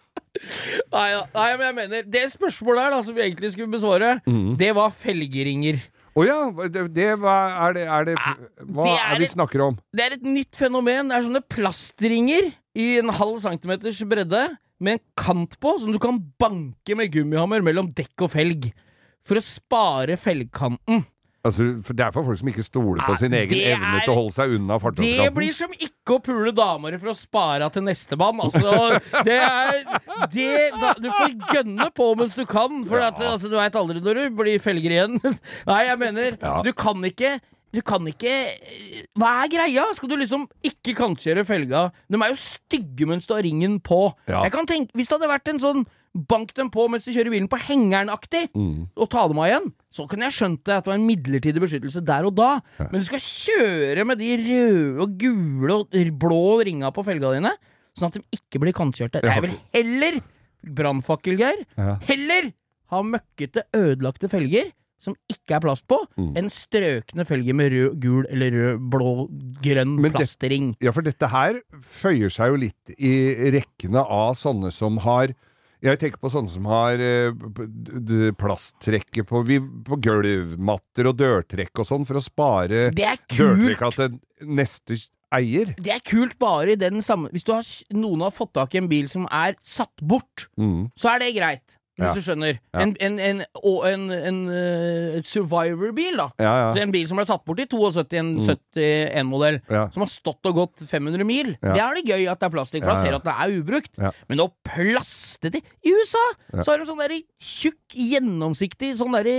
D: Nei, nei, men jeg mener, det spørsmålet her da, som vi egentlig skulle besvare, mm. det var felgeringer.
C: Å oh ja, det, det hva er det, er det hva det er, er vi et, snakker om?
D: Det er et nytt fenomen. Det er sånne plastringer i en halv centimeters bredde med en kant på, som du kan banke med gummihammer mellom dekk og felg for å spare felgkanten.
C: Altså, for det er for folk som ikke stoler på sin egen er, evne til å holde seg unna fartøyskanten.
D: Det blir som ikke å pule damer for å spare til neste mann. Altså, det er det, da, du får gønne på mens du kan, for ja. at, altså, du vet aldri når du blir felger igjen. Nei, jeg mener, ja. du kan ikke Du kan ikke Hva er greia? Skal du liksom ikke kantkjøre felga? De er jo stygge mens du har ringen på. Ja. Jeg kan tenke, hvis det hadde vært en sånn bank dem på mens du kjører bilen på hengeren-aktig, mm. og ta dem av igjen, så kunne jeg skjønt det at det var en midlertidig beskyttelse der og da. Ja. Men du skal kjøre med de røde og gule og blå ringa på felga dine, sånn at de ikke blir kantkjørte. Ja. Jeg vil heller brannfakkelgeir, ja. heller ha møkkete, ødelagte felger som ikke er plast på, mm. en strøkne felger med rød, gul eller rød, blå, grønn Men plastring.
C: Det, ja, for dette her føyer seg jo litt i rekkene av sånne som har Jeg tenker på sånne som har uh, plasttrekke på, på gulvmatter og dørtrekk og sånn, for å spare dørtrekka til neste eier.
D: Det er kult bare i den samme... Hvis du har, noen har fått tak i en bil som er satt bort, mm. så er det greit. Hvis ja. du skjønner. Ja. En, en, en, en, en uh, survivor-bil, da. Ja, ja. En bil som ble satt bort i syttito, en mm. syttién-modell, ja. som har stått og gått fem hundre mil. Ja. Det er det gøy at det er plastikk, for da ser du at det er ubrukt. Ja. Men å plaste det I U S A, ja. så har de sånn der tjukk, gjennomsiktig, sånn der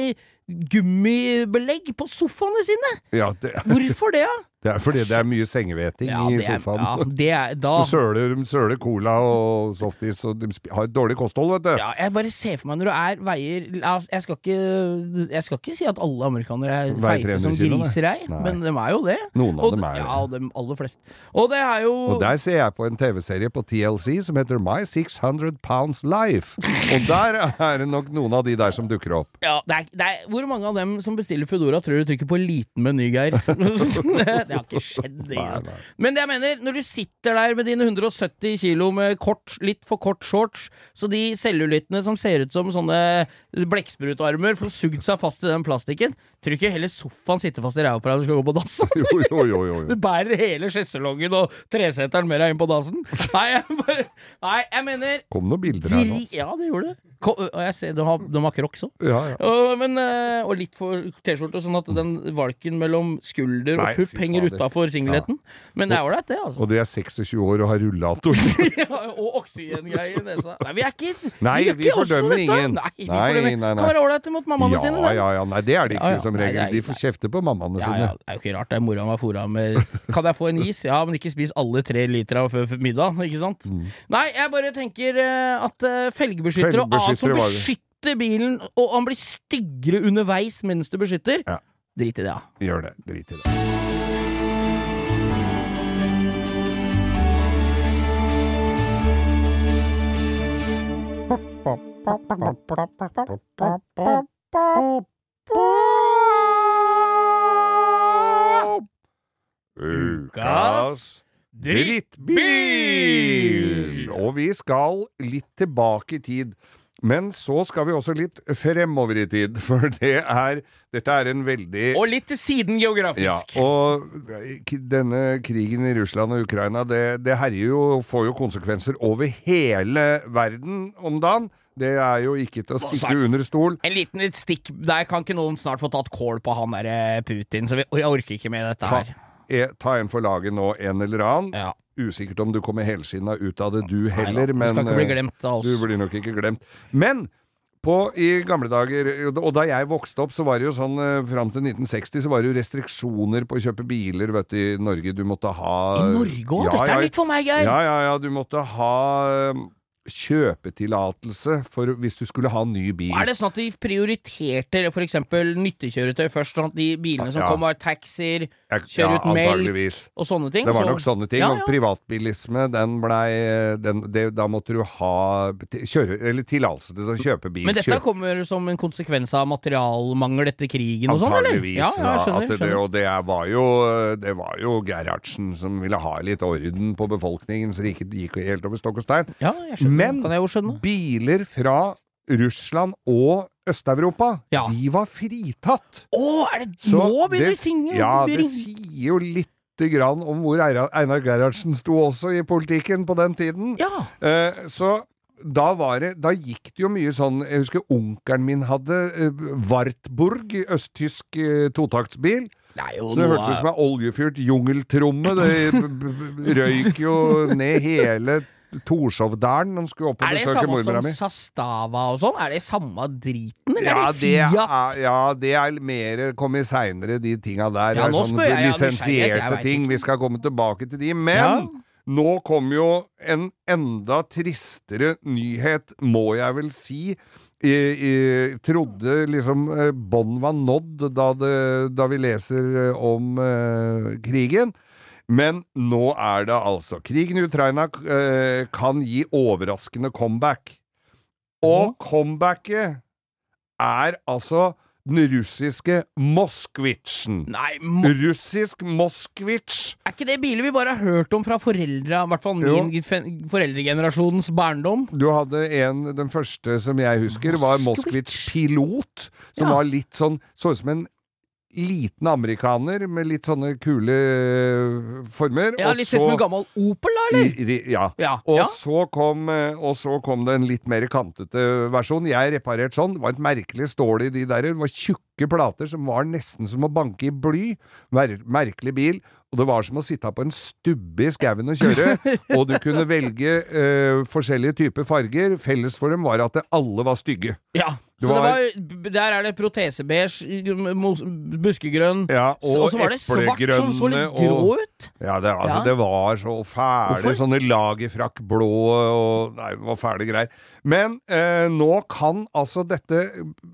D: gummibelegg på sofaene sine.
C: Ja, det er...
D: Hvorfor det, da?
C: Det er fordi det er mye sengeveting ja, i sofaen.
D: Ja, det er, da...
C: De søler, søler cola og softis, og de har et dårlig kosthold, vet du.
D: Ja, jeg bare ser for meg når du er veier... Jeg skal ikke, jeg skal ikke si at alle amerikanere er feite som griser ei, men de er jo det.
C: Noen av
D: og,
C: dem er det.
D: Ja, de aller flest. Og det er jo...
C: Og der ser jeg på en tv-serie på T L C som heter My six hundred pounds Life. Og der er det nok noen av de der som dukker opp.
D: Ja, det er, det er, hvor mange av dem som bestiller Foodora tror du trykker på liten meny, Geir? Det har ikke skjedd det. Nei, nei. Men jeg mener, når du sitter der med dine hundre og sytti kilo med kort, litt for kort shorts, så de cellulittene som ser ut som sånne blekksprutarmer for å sugd seg fast i den plastikken, tror ikke heller sofaen sitter fast i ræva på deg når du skal gå på dass.
C: Jo, jo, jo, jo.
D: Du bærer hele skjesselongen og treseteren med deg inn på dassen. Nei, jeg bare... Nei, jeg mener...
C: Kom noen bilder her nå.
D: Ja, det gjorde det. Kom, og jeg ser, de har, de har crocs også.
C: Ja, ja.
D: Og, men, og litt for t-skjorte, sånn at den valken mellom skulder og pupp henger utenfor singleten. Ja. Men det er ålreit, det, altså.
C: Og du er seksogtjue år og har rullator.
D: Ja, og oksygengreier i nesa. Nei, vi er ikke...
C: Nei, vi, vi fordømmer ingen.
D: Nei, vi nei, fordømmer. Nei, nei. Kan være ålreit mot mammaene
C: ja,
D: sine.
C: Ja, ja, ja. Nei, det er det ikke ja, ja. som regel. Nei, nei, de får kjefte på mammaene
D: ja,
C: sine.
D: Ja, det er jo ikke rart. Det er mora meg fora med... Kan jeg få en is? Ja, men ikke spis alle tre liter av før middag, ikke sant? Mm. Nei, jeg bare tenker at uh, felgebeskytter og annet som beskytter bilen, og han blir styggere underveis mens du beskytter. Ja. Drit i det, ja.
C: Gjør det. Drit i det. Ukas drittbil! Og vi skal litt tilbake i tid. Men så skal vi også litt fremover i tid, for det er, dette er en veldig...
D: Og litt til siden geografisk.
C: Ja, og denne krigen i Russland og Ukraina, det, det herjer jo, får jo konsekvenser over hele verden om dagen. Det er jo ikke til å stikke under stol.
D: En liten litt stikk, der kan ikke noen snart få tatt kål på han der Putin, så vi, jeg orker ikke med dette her.
C: Ta, ta en for laget nå, en eller annen.
D: Ja.
C: Usikkert om du kommer helskinnet ut av det du heller,
D: Neida,
C: men
D: du skal ikke bli glemt av oss.
C: Du blir nok ikke glemt. Men på, i gamle dager, og da jeg vokste opp, så var det jo sånn, frem til nitten seksti, så var det jo restriksjoner på å kjøpe biler, vet du, i Norge. Du måtte ha...
D: I Norge også? Ja, dette er litt for meg, Geir.
C: Ja, ja, ja, du måtte ha... kjøpetillatelse for hvis du skulle ha ny bil.
D: Er det sånn at de prioriterte for eksempel nyttekjøretøy først, sånn at de bilene som ja. kom var taxier, kjøre ut ja, melk og sånne ting?
C: Det var
D: så...
C: nok sånne ting, ja, ja. Og privatbilisme, den blei, den, det, da måtte du ha kjøre, eller tillatelse til å kjøpe bil.
D: Men dette
C: kjøpe.
D: Kommer som en konsekvens av materialmangel etter krigen og sånn, eller?
C: Antageligvis, ja, ja, skjønner, det, skjønner. Og det var jo, det var jo Gerhardsen som ville ha litt orden på befolkningen, så det ikke gikk helt over stokk og stein.
D: Ja, jeg skjønner.
C: Men
D: kan jeg jo skjønne.
C: Biler fra Russland og Øst-Europa, ja. De var fritatt.
D: Åh, er det så nå begynner ting?
C: Ja, det sier jo litt grann om hvor Einar Gerhardsen sto også i politikken på den tiden.
D: Ja.
C: Uh, så da var det, da gikk det jo mye sånn, jeg husker onkelen min hadde uh, Wartburg, østtysk uh, totaktsbil.
D: Det jo
C: så det hørtes ut som en oljefyrt jungeltromme, det røyk jo ned hele Torshovdalen, de skulle opp og besøke mormora mi.
D: Er det samme som Sastava og sånn? Er det samme driten, eller
C: ja,
D: er det Fiat?
C: Det er, ja, det er mer kommet senere, de tinga der.
D: Ja,
C: nå
D: spør jeg.
C: Sånn lisensierte ting. Vi skal komme tilbake til de. Men ja. Nå kom jo en enda tristere nyhet, må jeg vel si. Jeg, jeg trodde liksom bånd var nådd da, det, da vi leser om uh, krigen. Men nå er det altså krigen i Ukraina eh, kan gi overraskende comeback. Og comebacket er altså den russiske Moskvitsjen.
D: Nei, mo
C: Russisk Moskvitsj.
D: Er ikke det biler vi bare har hørt om fra foreldre, i hvert fall min foreldregenerasjonens barndom?
C: Du hadde en, den første som jeg husker, var Moskvitsj Pilot, som ja. Var litt sånn, så ut som en liten amerikaner med litt sånne kule former.
D: Ja, litt som en gammel Opel, eller?
C: I, ja.
D: ja.
C: Og,
D: ja.
C: Så kom, og så kom det en litt mer kantete versjon. Jeg reparerte sånn. Det var et merkelig stål i de der. Det var tjukke plater som var nesten som å banke i bly. Mer merkelig bil. Og det var som å sitte på en stubbe i skauen og kjøre. Og du kunne velge uh, forskjellige typer farger. Felles for dem var at det alle var stygge.
D: Ja. Så det var, der er det protesebeige, buskegrønn,
C: ja, og,
D: og så var det svart som så litt grå ut.
C: Ja, det, altså, ja. Det var så fæle, Hvorfor? Sånne lagerfrakk blå, og nei, det var fæle greier. Men eh, nå kan altså dette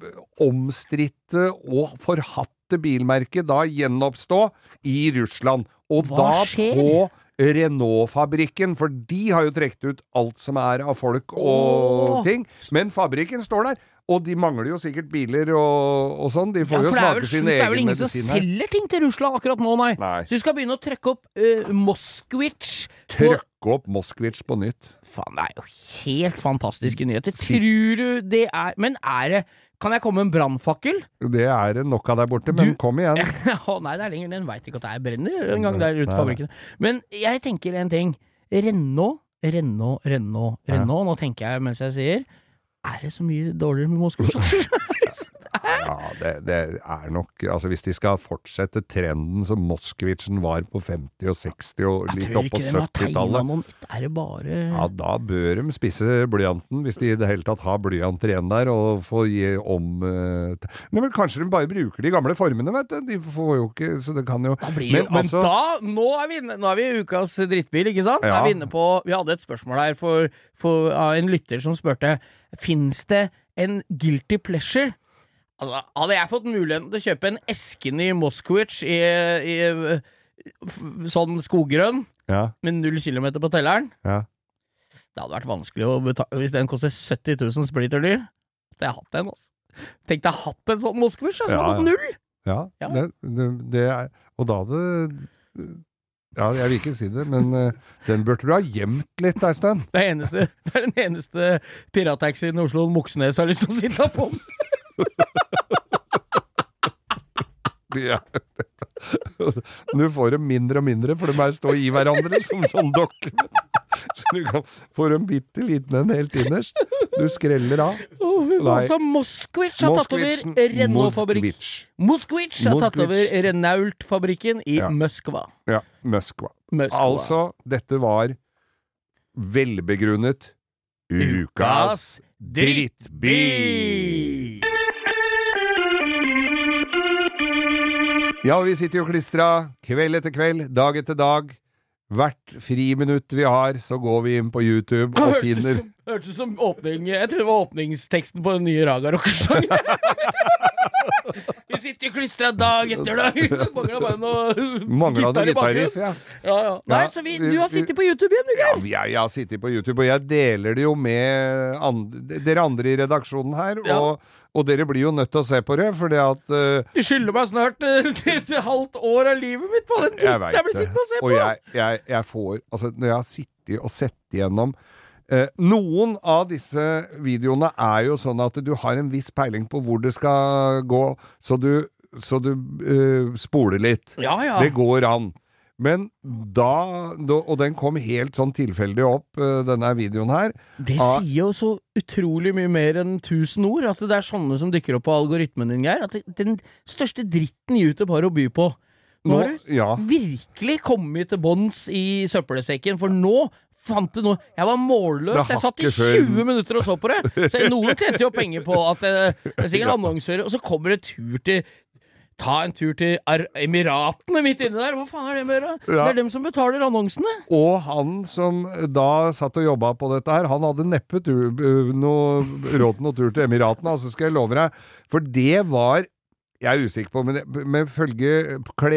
C: omstridte og forhatte bilmerket da gjenoppstå i Russland. Og
D: Hva
C: da
D: skjer?
C: På Renault-fabrikken, for de har jo trekt ut alt som er av folk og oh. ting. Men fabrikken står der. Og de mangler jo sikkert biler og, og sånn. De får ja, jo smake sin egen medisin her.
D: Det er vel ingen som selger ting til Russland akkurat nå, nei.
C: nei.
D: Så vi skal begynne å trekke opp uh, Moskvitsj.
C: Trekke opp Moskvitsj på nytt.
D: Faen, det er jo helt fantastiske nyheter. Tror du det er... Men er det... Kan jeg komme med en brannfakkel?
C: Det er nok av der borte, men du... kom igjen.
D: Å nei, det er lenger. Den vet ikke at det er brenner en gang der ute i fabrikken. Men jeg tenker en ting. Renault, Renault, Renault, Renault. Nå tenker jeg mens jeg sier... Er det så mye dårligere med Moskvitsj?
C: Ja, det, det er nok, altså hvis de skal fortsette trenden som Moskvitsjen var på femti og seksti og litt opp på syttitallet.
D: Er det bare...
C: Ja, da bør de spisse blyanten, hvis de i det hele tatt har blyanter igjen der, og få gi om... Uh, Nei, men kanskje de bare bruker de gamle formene, vet du? De får jo ikke, så det kan jo...
D: Da blir men, jo, altså, men da, nå er, vi inne, nå er vi i ukas drittbil, ikke sant? Ja. Da er vi inne på, vi hadde et spørsmål her for, for uh, en lytter som spørte, finnes det en guilty pleasure? Altså, hadde jeg fått muligheten til å kjøpe en esken i Moskvitsj i, i sånn skoggrønn, ja. Med null kilometer på telleren,
C: ja.
D: Det hadde vært vanskelig å betale, hvis den koster sytti tusen splitter dyr, at jeg har hatt den, altså. Tenk deg hatt en sånn Moskvitsj, som ja. Hadde gått null!
C: Ja, ja. Det, det, det er, og da hadde Ja, jeg vil ikke si det, men uh, den burde du ha gjemt litt, Øystein.
D: Det er, eneste, det er den eneste pirattaxien i Oslo Moxnes har lyst til å sitte på.
C: Ja. Du får dem mindre og mindre, for de er stå i hverandre som sånn dokke. Så du kan få dem bitte liten en helt innerst. Du skreller av.
D: Oh, altså, Moskvich har tatt over Renault-fabrikk. Moskvich har tatt over Renault-fabrikken i ja. Moskva.
C: Ja, Moskva.
D: Moskva.
C: Altså, dette var velbegrunnet Ukas drittby. Ja, vi sitter jo klistret kveld etter kveld, dag etter dag. Hvert friminutt vi har, så går vi inn på YouTube og hørtes finner...
D: Som, hørtes som åpning... Jeg tror det var åpningsteksten på den nye Raga Rocker-sangen. Vi sitter jo klistret dag etter dag. Mangler bare noe...
C: Mangler noe gitarriff, ja.
D: Ja, ja. Nei, ja, så vi, du har sittet på YouTube igjen, du, Geir.
C: Ja, jeg, jeg har sittet på YouTube, og jeg deler det jo med andre, dere andre i redaksjonen her, ja. og... Og dere blir jo nødt til å se på det, fordi at... Uh,
D: du skylder meg snart uh, et halvt år av livet mitt på den dritten jeg, jeg blir sittende og se på.
C: Og jeg, jeg, jeg får... Altså, når jeg har sittet og sett igjennom... Uh, noen av disse videoene er jo sånn at du har en viss peiling på hvor det skal gå, så du, så du uh, spoler litt.
D: Ja, ja.
C: Det går an. Men da, da, og den kom helt sånn tilfeldig opp, denne videoen her.
D: Det sier jo så utrolig mye mer enn tusen ord, at det er sånne som dykker opp på algoritmen din, Geir. At det, den største dritten YouTube har å by på. Nå, nå har du ja. virkelig kommet til bånds i søppelsekken, for nå fant det noe. Jeg var målløs. Jeg satt i tjue minutter og så på det. Så noen tjente jo penger på at det, det er sikkert annonsører, og så kommer det tur til Ta en tur til Emiratene midt inne der. Hva faen er det med det? Ja. Det er dem som betaler annonsene.
C: Og han som da satt og jobbet på dette her, han hadde neppe tur, noe, råd noe tur til Emiratene, altså skal jeg love deg. For det var, jeg er usikker på, men med følge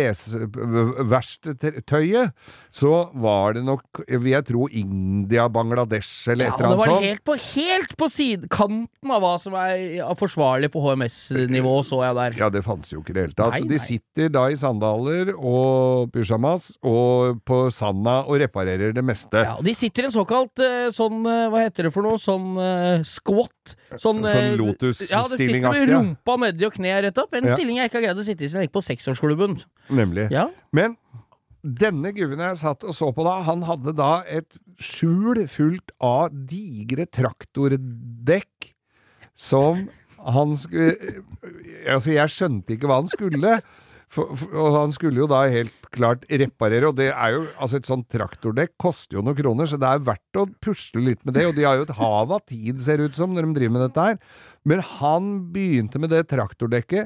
C: klesverkstøyet, så var det nok, vil jeg tro, India, Bangladesh eller et eller annet sånt. Ja, det var
D: helt på, helt på siden, kanten av hva som er forsvarlig på H M S-nivå, så jeg der.
C: Ja, det fanns jo ikke det helt tatt.
D: Nei, nei.
C: De sitter da i sandaler og pyjamas og på sanda og reparerer det meste.
D: Ja, de sitter i en såkalt sånn, hva heter det for noe, sånn uh, squat. Sånn,
C: sånn lotus-stilling-aktig.
D: Ja, det sitter med rumpa nedi og kne rett opp. En ja. stilling jeg ikke har greid å sitte i siden jeg gikk på seksårsklubben.
C: Nemlig.
D: Ja.
C: Men denne gubben jeg satt og så på da, han hadde da et skjul fullt av digre traktordekk som han skulle... Altså, jeg skjønte ikke hva han skulle... For, for, og han skulle jo da helt klart reparere, og det er jo, altså et sånt traktordekk koster jo noen kroner, så det er verdt å pusle litt med det, og de har jo et hav av tid, ser ut som, når de driver med dette her. Men han begynte med det traktordekket,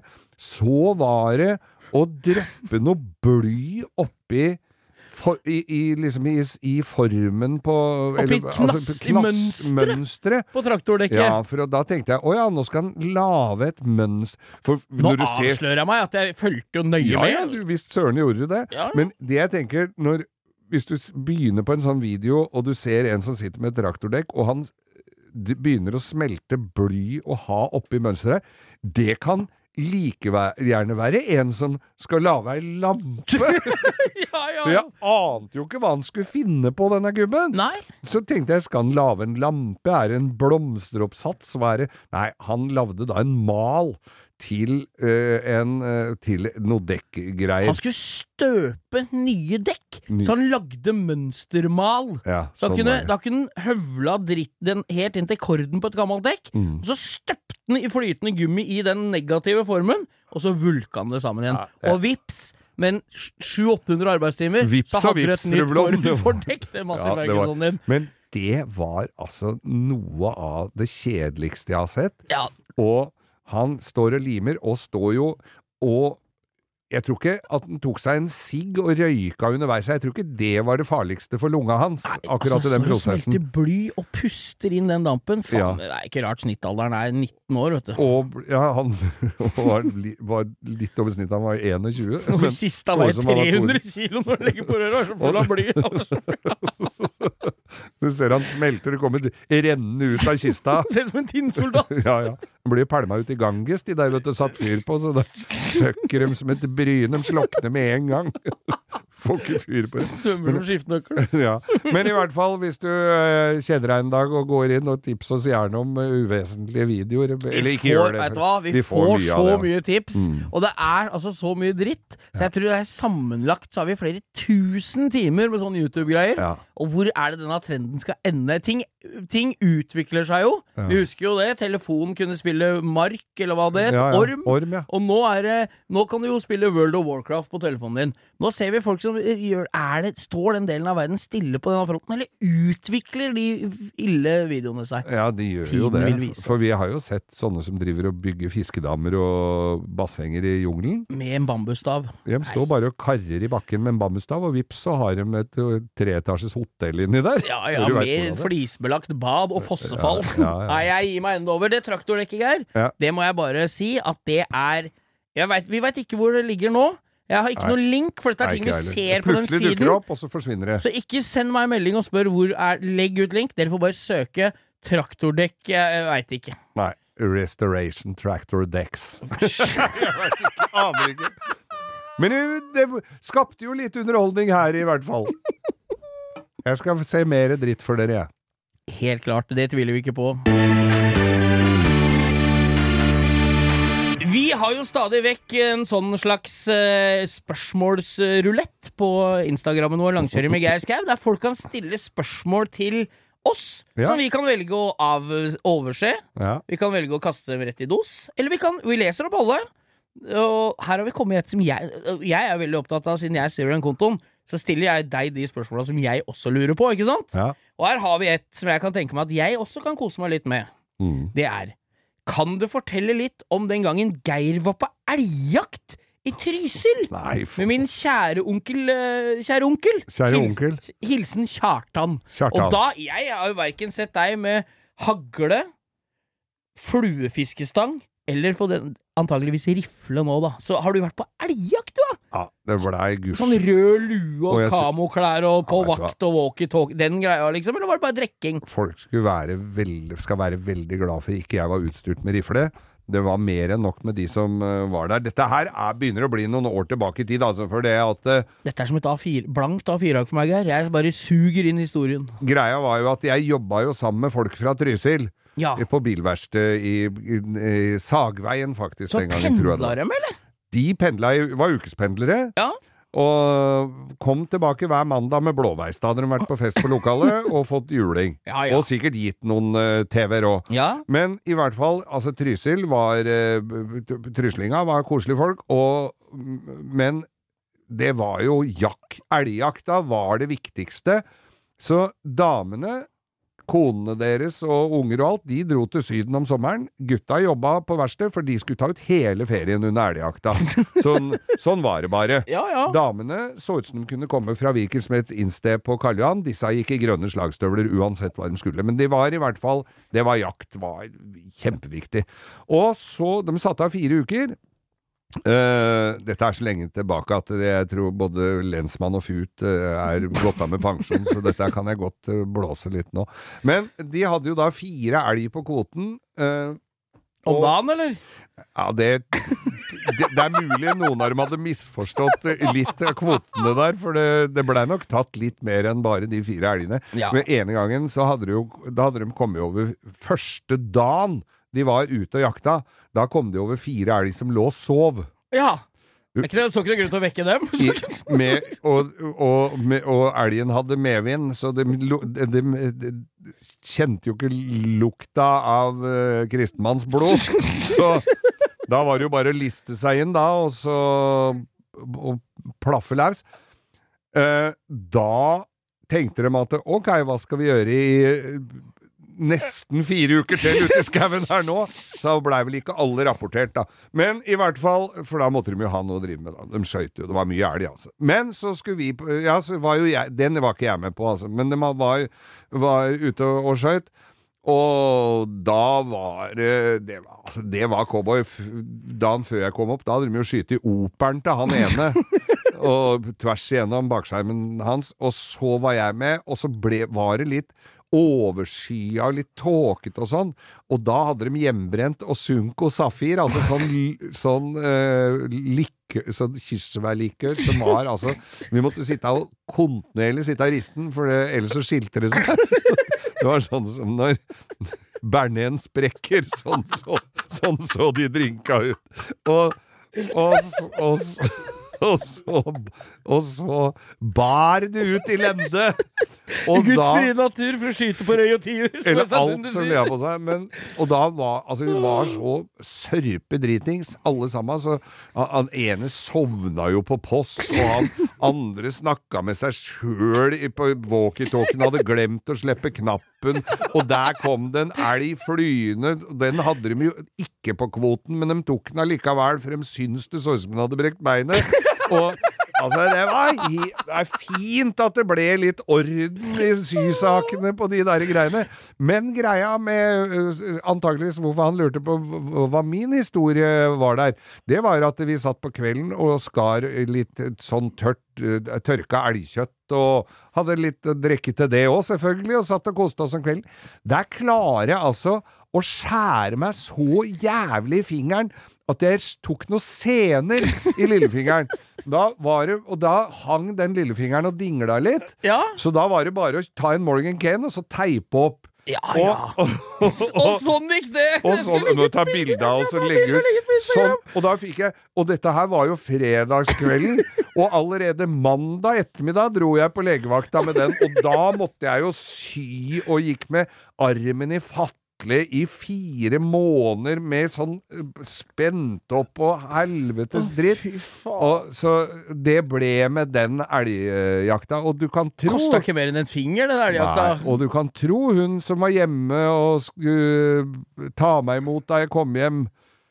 C: så var det å drøppe noe bly oppi For, i, i, liksom i, i formen på
D: oppi knass, altså, knass i mønstre, mønstre på traktordekket.
C: Ja, for da tenkte jeg, åja, nå skal han lave et mønster. For,
D: nå avslører ser... jeg meg at jeg følte jo nøye
C: ja,
D: med.
C: Ja, du visst søren gjorde du det.
D: Ja.
C: Men det jeg tenker, når, hvis du begynner på en sånn video, og du ser en som sitter med et traktordekk, og han begynner å smelte bly og ha oppi mønstret, det kan like gjerne være en som skal lave ei lampe.
D: ja, ja.
C: Så jeg ante jo ikke hva han skulle finne på denne gubben.
D: Nei.
C: Så tenkte jeg, skal han lave en lampe? Er det en blomsteroppsats? Hva er det? Nei, han lavde da en mal til, uh, en, uh, til noe dekkgreier.
D: Han skulle støpe nye dekk, Ny. så han lagde mønstermal.
C: Ja,
D: så
C: sånn
D: kunne, da kunne han høvla dritten helt inn til korden på et gammelt dekk, mm. og så støpte den i flytende gummi i den negative formen, og så vulka han det sammen igjen. Ja, ja. Og vips, men sju til åtte hundre arbeidstimer,
C: vips,
D: så hadde du et nytt form for dekk. Det er masse
C: ja, det var,
D: din.
C: Men det var altså noe av det kjedeligste jeg har sett.
D: Ja.
C: Og han står og limer, og står jo, og jeg tror ikke at han tok seg en sigg og røyka underveis. Jeg tror ikke det var det farligste for lunga hans, Nei, akkurat altså, i den prosessen. Altså, smelter bly og puster inn den dampen. Faen, ja. Det er ikke rart snittalderen er nitten år, vet du. Og, ja, han var, var litt over snittet, han var enogtjue.
D: Og siste var tre hundre kilo når han legger på røret, så får han bly.
C: Du ser han smelter, det kommer rennende ut av kista.
D: Ser ut som en tinnsoldat.
C: Ja, ja. Han blir palma ut i Ganges, de der vet du, satt fyr på, så da søkker de som et bryn, de slokner med en gang. får ikke fyr på det.
D: Svømmer som skiftenøkkel.
C: Ja. Men i hvert fall, hvis du uh, kjeder deg en dag og går inn og tips oss gjerne om uh, uvesentlige videoer, eller ikke
D: får,
C: gjør det.
D: Vet du hva? Vi, vi får, får mye så det, mye tips, mm. og det er altså så mye dritt, så ja. jeg tror det er sammenlagt, så har vi flere tusen timer med sånne YouTube-greier, ja. og hvor er det denne trenden skal ende? Ting, ting utvikler seg jo. Ja. Vi husker jo det, telefonen kunne spille Mark, eller hva det het, ja, ja. Orm, Orm ja. og nå er det, nå kan du jo spille World of Warcraft på telefonen din. Nå ser vi folk som gjør, er det, står den delen av verden stille på denne fronten, eller utvikler de ille videoene seg?
C: Ja, de gjør Tiden jo det, vise, for vi har jo sett sånne som driver og bygger fiskedammer og bassenger i jungelen. Med
D: en bambusstav.
C: De står bare og karrer i bakken med en bambusstav, og vips så har de et treetasjes hotell inni der.
D: Ja, ja, med flisbelagt bad og fossefall. Ja, ja, ja. Nei, jeg gir meg enda over det traktordekket, Geir. Ja. Det må jeg bare si at det er jeg vet, vi vet ikke hvor det ligger nå. Jeg har ikke Nei. noen link, for dette er ting vi ser på den feeden.
C: Plutselig dukker det opp, og så forsvinner det.
D: Så ikke send meg en melding og spør hvor er, legg ut link. Dere får bare søke traktordekk, jeg vet ikke.
C: Nei, Restoration Tractor Decks. Jeg vet ikke, aner ikke. Men det skapte jo litt underholdning her i hvert fall. Jeg skal se mer dritt for dere, jeg.
D: Helt klart, det tviler vi ikke på. Vi har jo stadig vekk en sånn slags uh, spørsmålsrulett på Instagrammen vår, Langkjøring med Geir Skau, der folk kan stille spørsmål til oss, ja. som vi kan velge å av, overse. Ja. Vi kan velge å kaste rett i dos, eller vi, kan, vi leser opp alle. Og her har vi kommet i et som jeg, jeg er veldig opptatt av, siden jeg styrer den kontoen, så stiller jeg deg de spørsmålene som jeg også lurer på, ikke sant? Ja. Og her har vi et som jeg kan tenke meg at jeg også kan kose meg litt med. Mm. Det er: kan du fortelle litt om den gangen Geir var på elgjakt i Trysil?
C: Nei, for...
D: Med min kjære onkel, kjære onkel.
C: Kjære onkel.
D: Hilsen, hilsen Kjartan.
C: Kjartan.
D: Og da, jeg har jo hverken sett deg med hagle, fluefiskestang, eller på den, antageligvis rifle nå da. Så har du vært på elgjakt, du da?
C: Ja, det blei gus.
D: Sånn rød lue og, og kamoklær og på ja, vakt og walkie-talkie, den greia liksom, eller var det bare drekking?
C: Folk skulle være veldig, skal være veldig glad for ikke jeg var utstyrt med rifle. Det var mer enn nok med de som uh, var der. Dette her er, begynner å bli noen år tilbake i tid, altså, for det at... Uh,
D: Dette er som et A fire, blankt A fire-ark for meg, Geir. Jeg bare suger inn historien.
C: Greia var jo at jeg jobbet jo sammen med folk fra Trysil. Ja. På bilverksted i, i, i Sagveien, faktisk.
D: Så pendler de, eller?
C: De pendlet, var ukespendlere. Ja. Og kom tilbake hver mandag med blåveis. Da hadde de vært på fest på lokalet og fått juling. Ja, ja. Og sikkert gitt noen uh, T V-er også. Ja. Men i hvert fall, altså Trysil var uh, Tryslinga var koselige folk, og, men det var jo jakk. Elgjakta var det viktigste. Så damene, konene deres og unger og alt, de dro til Syden om sommeren. Gutta jobba på verksted, for de skulle ta ut hele ferien under elgjakta. Sånn, sånn var det bare. Ja, ja. Damene så ut som de kunne komme fra hvilket som et innsted på Karl Johan. Disse gikk i grønne slagstøvler uansett hva de skulle. Men de var i hvert fall, det var jakt, var kjempeviktig. Og så, de satte av fire uker. Uh, dette er så lenge tilbake at jeg tror både lensmann og fut uh, er gått av med pensjon, så dette kan jeg godt uh, blåse litt nå. Men de hadde jo da fire elg på kvoten. Uh,
D: Om dagen, eller?
C: Ja, det, det, det er mulig noen av dem hadde misforstått litt av kvotene der, for det, det ble nok tatt litt mer enn bare de fire elgene. Ja. Men ene gangen så hadde de jo, da hadde de kommet over første dagen de var ute og jakta. Da kom de over fire elg som lå og sov.
D: Ja. Er ikke det, så ikke det grunn til å vekke dem?
C: I, med, og, og, med, og elgen hadde medvind, så de, de, de, de kjente jo ikke lukta av uh, kristenmannsblod. Så da var det jo bare å liste seg inn da, og så og plaffe løs. Uh, da tenkte de at ok, hva skal vi gjøre i nesten fire uker til ute i skauen her nå, så ble vel ikke alle rapportert da. Men i hvert fall, for da måtte de jo ha noe å drive med da. De skjøt jo, det var mye elg altså. Men så skulle vi, ja, så var jo jeg, den var ikke jeg med på altså, men de var, var ute og, og skjøt, og da var det, var, altså det var cowboy, dagen før jeg kom opp, da hadde de jo skytet i operen til han ene, og tvers igjennom bakskjermen hans, og så var jeg med, og så ble, var det litt overskya, litt tåket og sånn, og da hadde de hjemmebrent og Sunko Safir, altså sånn, sånn uh, likør, sånn kirsebærlikør, som var altså, vi måtte sitte og kontinuerlig sitte av risten, for det, ellers så skilte det seg. Det var sånn som når Bernen sprekker, sånn så, sånn så de drinka ut. Og, og, og, og, så, og så bar det ut i lende. Og
D: Guds
C: da,
D: frie natur for å skyte på røy og tiur.
C: eller alt som ler på seg. Men, og da var, altså vi var så sørpe dritings, alle sammen. Så han, han ene sovna jo på post, og han andre snakka med seg sjøl på walkie-talkien, hadde glemt å slippe knappen. Og der kom det en elg flyende. Den hadde de jo ikke på kvoten, men de tok den allikevel, for de syns det så ut som den hadde brekt beinet. Og altså, det var det er fint at det ble litt orden i sysakene på de der greiene, men greia med antageligvis hvorfor han lurte på hva min historie var der, det var at vi satt på kvelden og skar litt sånn tørt, tørka elgkjøtt og hadde litt drikke til det også selvfølgelig, og satt og koste oss om kvelden. Der klarer jeg altså å skjære meg så jævlig i fingeren at jeg tok noen sener i lillefingeren. Da var det, og da hang den lillefingeren og dingla litt.
D: Ja.
C: Så da var det bare å ta en Morgan Kane og så teipe opp.
D: Ja, ja.
C: Og, og, og,
D: og sånn gikk det!
C: Og sånn, og nå tar bilder av oss og legger ut. Sånn, og da fikk jeg, og dette her var jo fredagskvelden, og allerede mandag ettermiddag dro jeg på legevakta med den, og da måtte jeg jo sy og gikk med armen i fatt i fire måneder med sånn spent opp og helvetes dritt. Og så det ble med den elgjakta, og du kan tro
D: Kostet ikke mer enn en finger, den elgjakta.
C: Nei, og du kan tro hun som var hjemme og skulle ta meg imot da jeg kom hjem,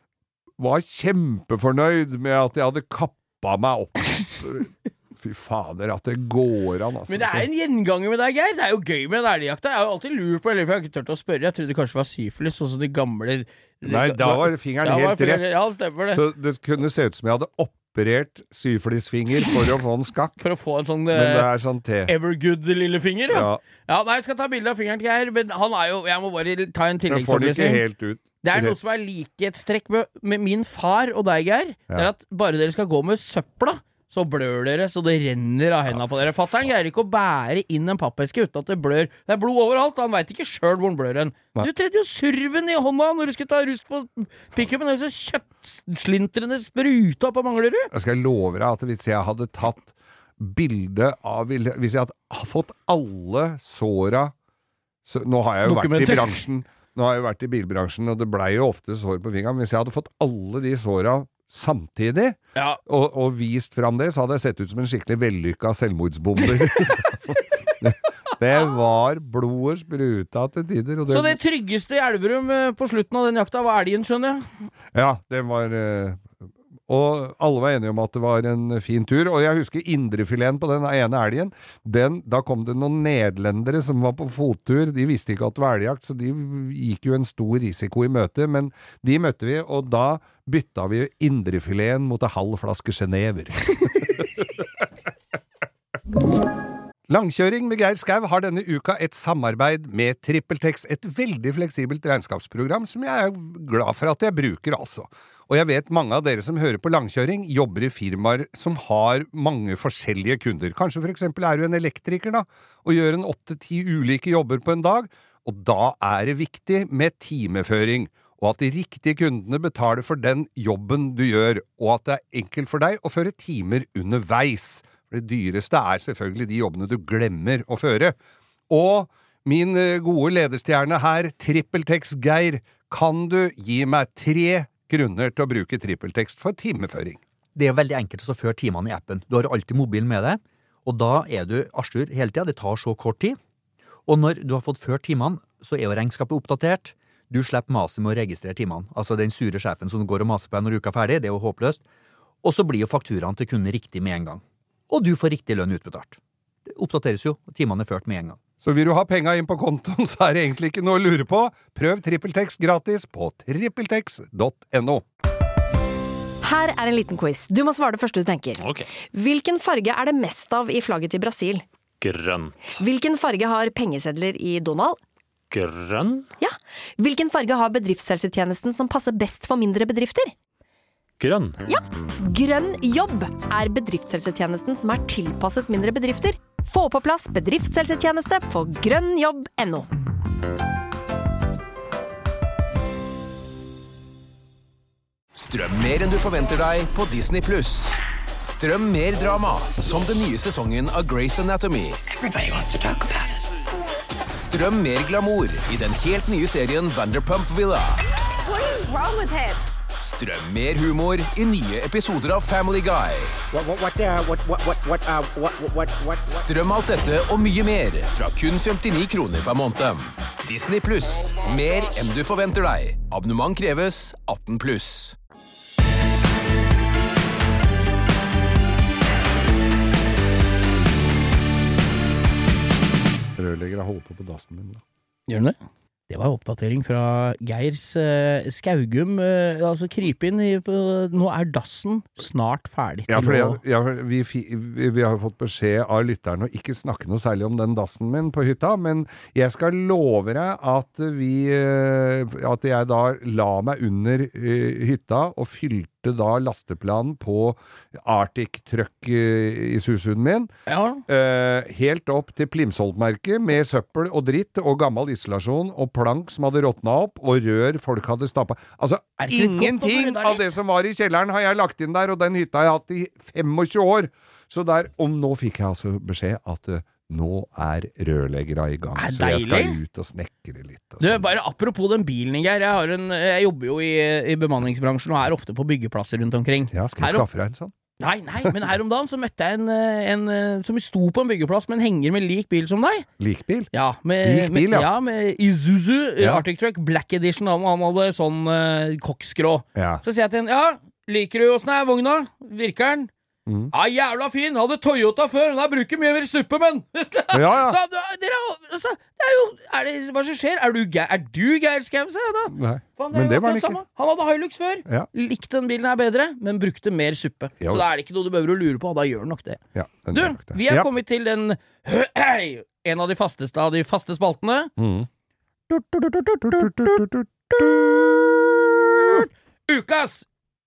C: var kjempefornøyd med at jeg hadde kappa meg opp. Fy fader, at det går an, altså.
D: Men det er en gjenganger med deg, Geir. Det er jo gøy med den elgjakta. Jeg har jo alltid lurt på det, for jeg har ikke tørt å spørre. Jeg trodde det kanskje var syfilis, sånn som de gamle...
C: Nei, da var fingeren
D: da
C: helt
D: var fingeren,
C: rett.
D: Ja, stemmer det.
C: Så det kunne se ut som jeg hadde operert syfilisfinger for å få en skakk.
D: For å få en sånn...
C: Men det er sånn te.
D: Evergood lillefinger, ja.
C: Ja.
D: Ja, nei, jeg skal ta bilde av fingeren til Geir, men han er jo... Jeg må bare ta en
C: Jeg får det ikke
D: tilleggsopplysning.
C: helt ut.
D: Det er noe som er likhetstrekk med, med min far og deg, Geir.
C: Ja.
D: Det er at bare dere skal gå med søpla, så blør dere, så det renner av hendene på dere. Fatteren greier ikke å bære inn en pappeske uten at det blør. Det er blod overalt, han vet ikke selv hvor han blør den. Du tredde jo surven i hånda når du skulle ta rust på pick-upen, og så kjøttslintrene spruta på Manglerud.
C: Jeg skal love deg at hvis jeg hadde tatt bilde av, hvis jeg hadde fått alle såra, så, nå har jeg jo vært i bransjen, nå har jeg jo vært i bilbransjen, og det ble jo ofte sår på fingeren, hvis jeg hadde fått alle de såra samtidig,
D: ja.
C: og, og vist fram det, så hadde jeg sett ut som en skikkelig vellykka selvmordsbomber. Det var blodet spruta til tider. Og det...
D: Så det tryggeste i Elverum på slutten av den jakta var elgen, skjønner jeg?
C: Ja, det var... Og alle var enige om at det var en fin tur, og jeg husker indrefileten på den ene elgen, den, da kom det noen nederlendere som var på fottur, de visste ikke at det var elgjakt, så de gikk jo en stor risiko i møte, men de møtte vi, og da bytta vi indrefileten mot en halv flaske Genever. Langkjøring med Geir Skau har denne uka et samarbeid med TrippelTex, et veldig fleksibelt regnskapsprogram som jeg er glad for at jeg bruker altså. Og jeg vet mange av dere som hører på langkjøring jobber i firmaer som har mange forskjellige kunder. Kanskje for eksempel er du en elektriker da, og gjør en åtte-ti ulike jobber på en dag, og da er det viktig med timeføring, og at de riktige kundene betaler for den jobben du gjør, og at det er enkelt for deg å føre timer underveis. Det dyreste er selvfølgelig de jobbene du glemmer å føre. Og min gode ledestjerne her, TrippelTex Geir, kan du gi meg tre grunner til å bruke TrippelTex for timeføring?
E: Det er veldig enkelt å føre timene i appen. Du har alltid mobilen med deg, og da er du arstur hele tiden. Det tar så kort tid. Og når du har fått ført timene, så er jo regnskapet oppdatert. Du slipper maset med å registrere timene. Altså den sure sjefen som går og maser på deg når uka er ferdig, det er jo håpløst. Og så blir jo fakturaen til kunden riktig med en gang. Og du får riktig lønn utbetalt. Det oppdateres jo, og timene er ført med en gang.
C: Så vil du ha penga inn på kontoen, så er det egentlig ikke noe å lure på. Prøv TrippelTex gratis på trippeltex punktum no.
F: Her er en liten quiz. Du må svare det første du tenker.
G: Ok.
F: Hvilken farge er det mest av i flagget til Brasil?
G: Grønt.
F: Hvilken farge har pengesedler i Donald?
G: Grønn?
F: Ja. Hvilken farge har bedriftshelsetjenesten som passer best for mindre bedrifter?
G: Grønn.
F: Ja. Grønn jobb er bedriftshelsetjenesten som er tilpasset mindre bedrifter. Få på plass bedriftshelsetjeneste på grønnjobb punktum no.
H: Strøm mer enn du forventer deg på Disney Plus. Strøm mer drama, som den nye sesongen av Grey's Anatomy.
I: Everybody wants to talk about it.
H: Strøm mer glamour i den helt nye serien Vanderpump Villa.
I: What is wrong with him?
H: Strøm mer humor i nye episoder av Family Guy.
J: What, what, what, uh, what, what, what, what, uh, what, what, what, what?
H: Strøm alt dette og mye mer fra kun femtini kroner per måned. Disney Plus. Mer enn du forventer deg. Abonnement kreves atten pluss.
C: Rørlegger har holdt på på dassen min da.
D: Gjør den det? Det var oppdatering fra Geirs uh, Skaugum. Uh, altså kryp inn i, uh, nå er dassen snart ferdig.
C: Ja, for jeg, ja, vi, vi, vi har fått beskjed av lytterne å ikke snakke noe særlig om den dassen min på hytta, men jeg skal love deg at vi uh, at jeg da la meg under uh, hytta og fylte da lasteplanen på Arctic Truck uh, i Susund min.
D: Ja.
C: Uh, helt opp til Plimsollmerket med søppel og dritt og gammel isolasjon og plank som hadde råtnet opp, og rør folk hadde stappet. Altså, ingenting av det som var i kjelleren har jeg lagt inn der, og den hytta har jeg hatt i tjuefem år. Så der, om nå fikk jeg altså beskjed at uh, nå er rørleggere i gang, så jeg skal ut og snekre litt. Og
D: du, bare apropos den bilen, Geir, jeg, har en, jeg jobber jo i, i bemanningsbransjen og er ofte på byggeplasser rundt omkring.
C: Ja, skal jeg
D: her
C: skaffe deg en sånn?
D: Nei, nei, men her om dagen så møtte jeg en, en, en som sto på en byggeplass med en henger med lik bil som deg.
C: Lik bil?
D: Ja, med,
C: lik bil,
D: med,
C: ja.
D: ja, med Isuzu
C: ja.
D: Arctic Truck Black Edition. Han, han hadde sånn uh, kokkskrå.
C: Ja.
D: Så sier jeg til henne, ja, liker du åssen er vogna? Virker den?
C: Mm.
D: Ja, jævla fin! Hadde Toyota før, den har bruker mye mer suppe, men
C: ja, ja.
D: Så, dere, altså, det er jo er det, hva som skjer? Er du, er du Geir Skau, sa jeg da?
C: Nei,
D: Fan, det
C: men det var han ikke.
D: Samme. Han hadde Hilux før.
C: Ja.
D: Likte den bilen her bedre, men brukte mer suppe.
C: Ja.
D: Så da er det ikke noe du behøver å lure på, da gjør den nok det.
C: Ja, den
D: du,
C: nok det.
D: vi er
C: ja.
D: kommet til den en av de fasteste av de faste spaltene.
C: Mm.
D: Ukas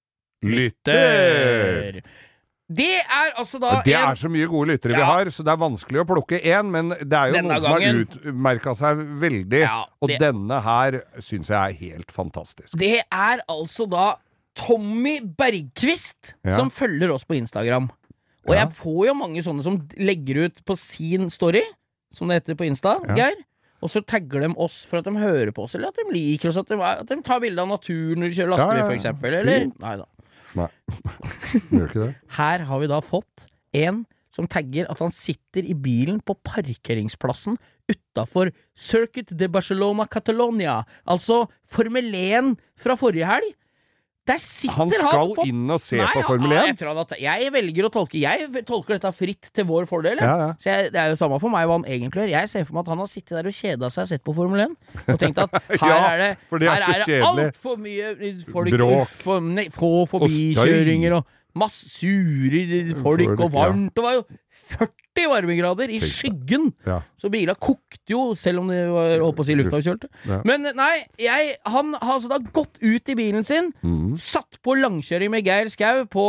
C: lytter!
D: Det er altså da
C: Det
D: en...
C: er så mye gode lyttere ja. vi har, så det er vanskelig å plukke én, men det er jo
D: denne
C: noen som
D: gangen...
C: har utmerket seg veldig,
D: ja,
C: og
D: det...
C: denne her synes jeg er helt fantastisk.
D: Det er altså da Tommy Bergqvist
C: ja.
D: som følger oss på Instagram. Og
C: ja.
D: jeg får jo mange sånne som legger ut på sin story, som det heter på Insta, ja. Geir. Og så tagger de oss for at de hører på oss, eller at de liker oss, at de, at de tar bilder av naturen når de kjører lastebil, ja, ja. for eksempel, eller? Neida.
C: Nei, gjør ikke det.
D: Her har vi da fått en som tagger at han sitter i bilen på parkeringsplassen utenfor Circuit de Barcelona Catalonia, altså Formel én fra forrige helg. Der sitter
C: han skal
D: han på...
C: inn og se
D: Nei,
C: på Formel én?
D: Ja, jeg, tror at jeg velger å tolke Jeg tolker dette fritt til vår fordel
C: ja, ja.
D: Så jeg, det er jo samme for meg hva han egentlig gjør. Jeg ser for meg at han har sittet der og kjedet seg og sett på Formel én og tenkt at her
C: ja,
D: er det,
C: det er
D: her er det alt for mye folk,
C: bråk
D: for, nei, få forbikjøringer og masse sure folk, folk og varmt. Det var jo førti varmegrader i skyggen. Ja. Så bilen kokte jo, selv om det var holdt på å si luftavkjølte. Ja. Men nei, jeg, han har altså da gått ut i bilen sin, mm. satt på langkjøring med Geir Skau på,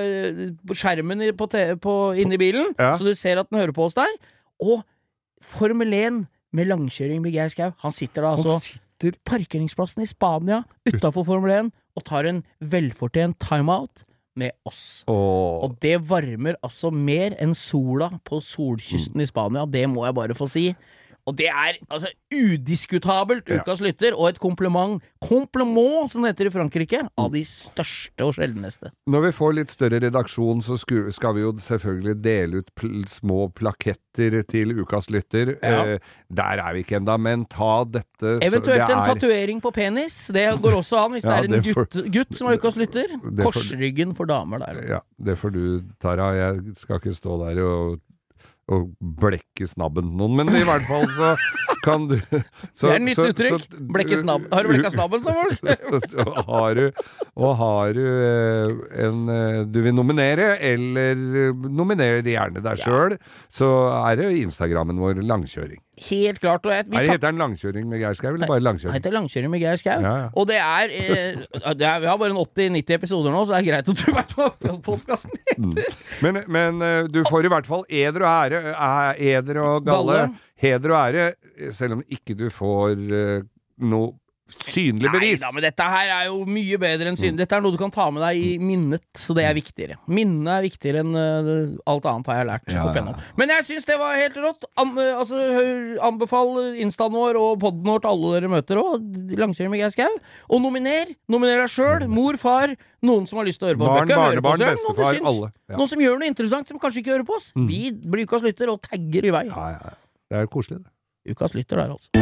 D: på skjermen på, på, inni bilen, ja. Så du ser at den hører på oss der. Og Formel én med langkjøring med Geir Skau, han sitter da altså sitter... parkeringsplassen i Spania utenfor Formel én og tar en velfortjent timeout med oss. Oh. Og det varmer altså mer enn sola på solkysten mm. i Spania, det må jeg bare få si. Og det er altså udiskutabelt ukas ja. lytter, og et kompliment, kompliment som det heter i Frankrike, av de største og sjeldneste.
C: Når vi får litt større redaksjon, så skal vi jo selvfølgelig dele ut pl- små plaketter til ukas lytter. Ja. Eh, der er vi ikke enda, men ta dette...
D: Eventuelt
C: det
D: en
C: er...
D: tatuering på penis, det går også an hvis ja, det er en det får... gutt, gutt som er ukas lytter.
C: Får...
D: Korsryggen for damer der.
C: Ja, det får du, Tara. Jeg skal ikke stå der og å blekke snabben til noen, men i hvert fall så kan du så,
D: Det er et nytt uttrykk. Blekke snabb. Har du blekka snabben, så folk?
C: har du, og har du en du vil nominere, eller nominere gjerne deg selv, så er det Instagrammen vår Langkjøring.
D: Helt klart. Og jeg,
C: vi, er det heter den Langkjøring med Geir Skau, eller bare Langkjøring?
D: Det heter Langkjøring med Geir Skau.
C: Ja, ja.
D: Og det er, eh, det er vi har bare en åtti nitti episoder nå, så det er greit at du vet hva podcasten heter.
C: Mm. Men, men du får i hvert fall eder og ære, eder og galle, galle. Heder og ære, selv om ikke du får uh, noe synlig bevis.
D: Nei da, men dette her er jo mye bedre enn synlig. Mm. Dette er noe du kan ta med deg i minnet, så det er viktigere. Minnet er viktigere enn uh, alt annet har jeg lært ja, opp igjennom. Men jeg synes det var helt rått. An, uh, altså, anbefal instaen vår og podden vår til alle dere møter også. Langkjøring med Geir Skau. Og nominer. Nominer deg selv, mor, far, noen som har lyst til å høre på
C: Barn, barnebarn, bestefar, alle.
D: Ja. Noen som gjør noe interessant som kanskje ikke hører på oss. Mm. Vi blir ukas lytter og tagger i vei.
C: Ja, ja. Det er jo koselig, det.
D: Ukas lytter der, altså.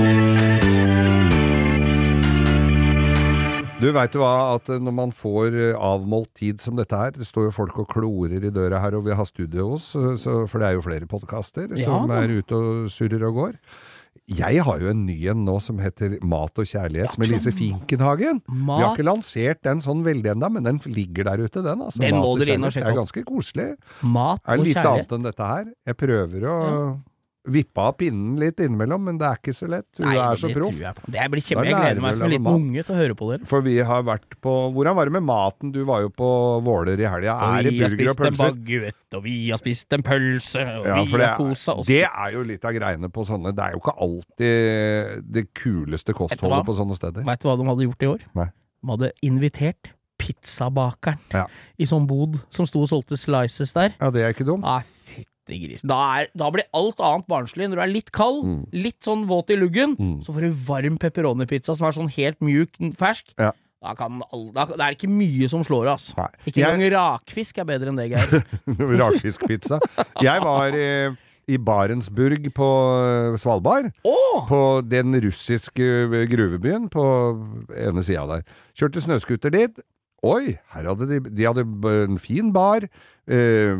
C: Du vet jo hva, at når man får avmålt tid som dette her, det står jo folk og klorer i døra her, og vi har studio hos, så, for det er jo flere podcaster ja, som er ute og surrer og går. Jeg har jo en ny en nå som heter Mat og kjærlighet ja, med Lise Finkenhagen. Mat. Vi har ikke lansert den sånn veldig enda, men den ligger der ute, den. Altså,
D: den må dere inn og sjekke opp.
C: Det er ganske koselig.
D: Mat og kjærlighet.
C: Det er litt annet enn dette her. Jeg prøver å... Ja. Vippa av pinnen litt innimellom, men det er ikke så lett. Du Nei, er så proff.
D: Det blir kjempe. Jeg gleder meg som en liten unge til å høre på dere.
C: For vi har vært på... Hvordan var det med maten? Du var jo på Våler i helga. Er det burger og pølser?
D: Vi har spist en baguette, og vi har spist en pølse, og ja, vi har kosa oss.
C: Det er jo litt av greiene på sånne. Det er jo ikke alltid det kuleste kostholdet på sånne steder.
D: Vet du hva de hadde gjort i år?
C: Nei.
D: De hadde invitert pizzabakeren
C: ja.
D: i sånn bod som sto og solgte slices der.
C: Ja, det er ikke dumt.
D: Ah, Da, er, da blir alt annet barnslig. Når du er litt kald, mm. litt sånn våt i luggen, mm. så får du varm pepperoni-pizza som er sånn helt mjuk, fersk.
C: Ja.
D: Da, kan all, da det er ikke mye som slår oss.
C: Nei.
D: Ikke engang jeg... rakfisk er bedre enn det, Geir.
C: Rakfiskpizza. Jeg var i, i Barentsburg på Svalbard.
D: Oh!
C: På den russiske gruvebyen på ene sida der. Kjørte snøskuter dit. Oi, her hadde de, de hadde en fin bar, eh,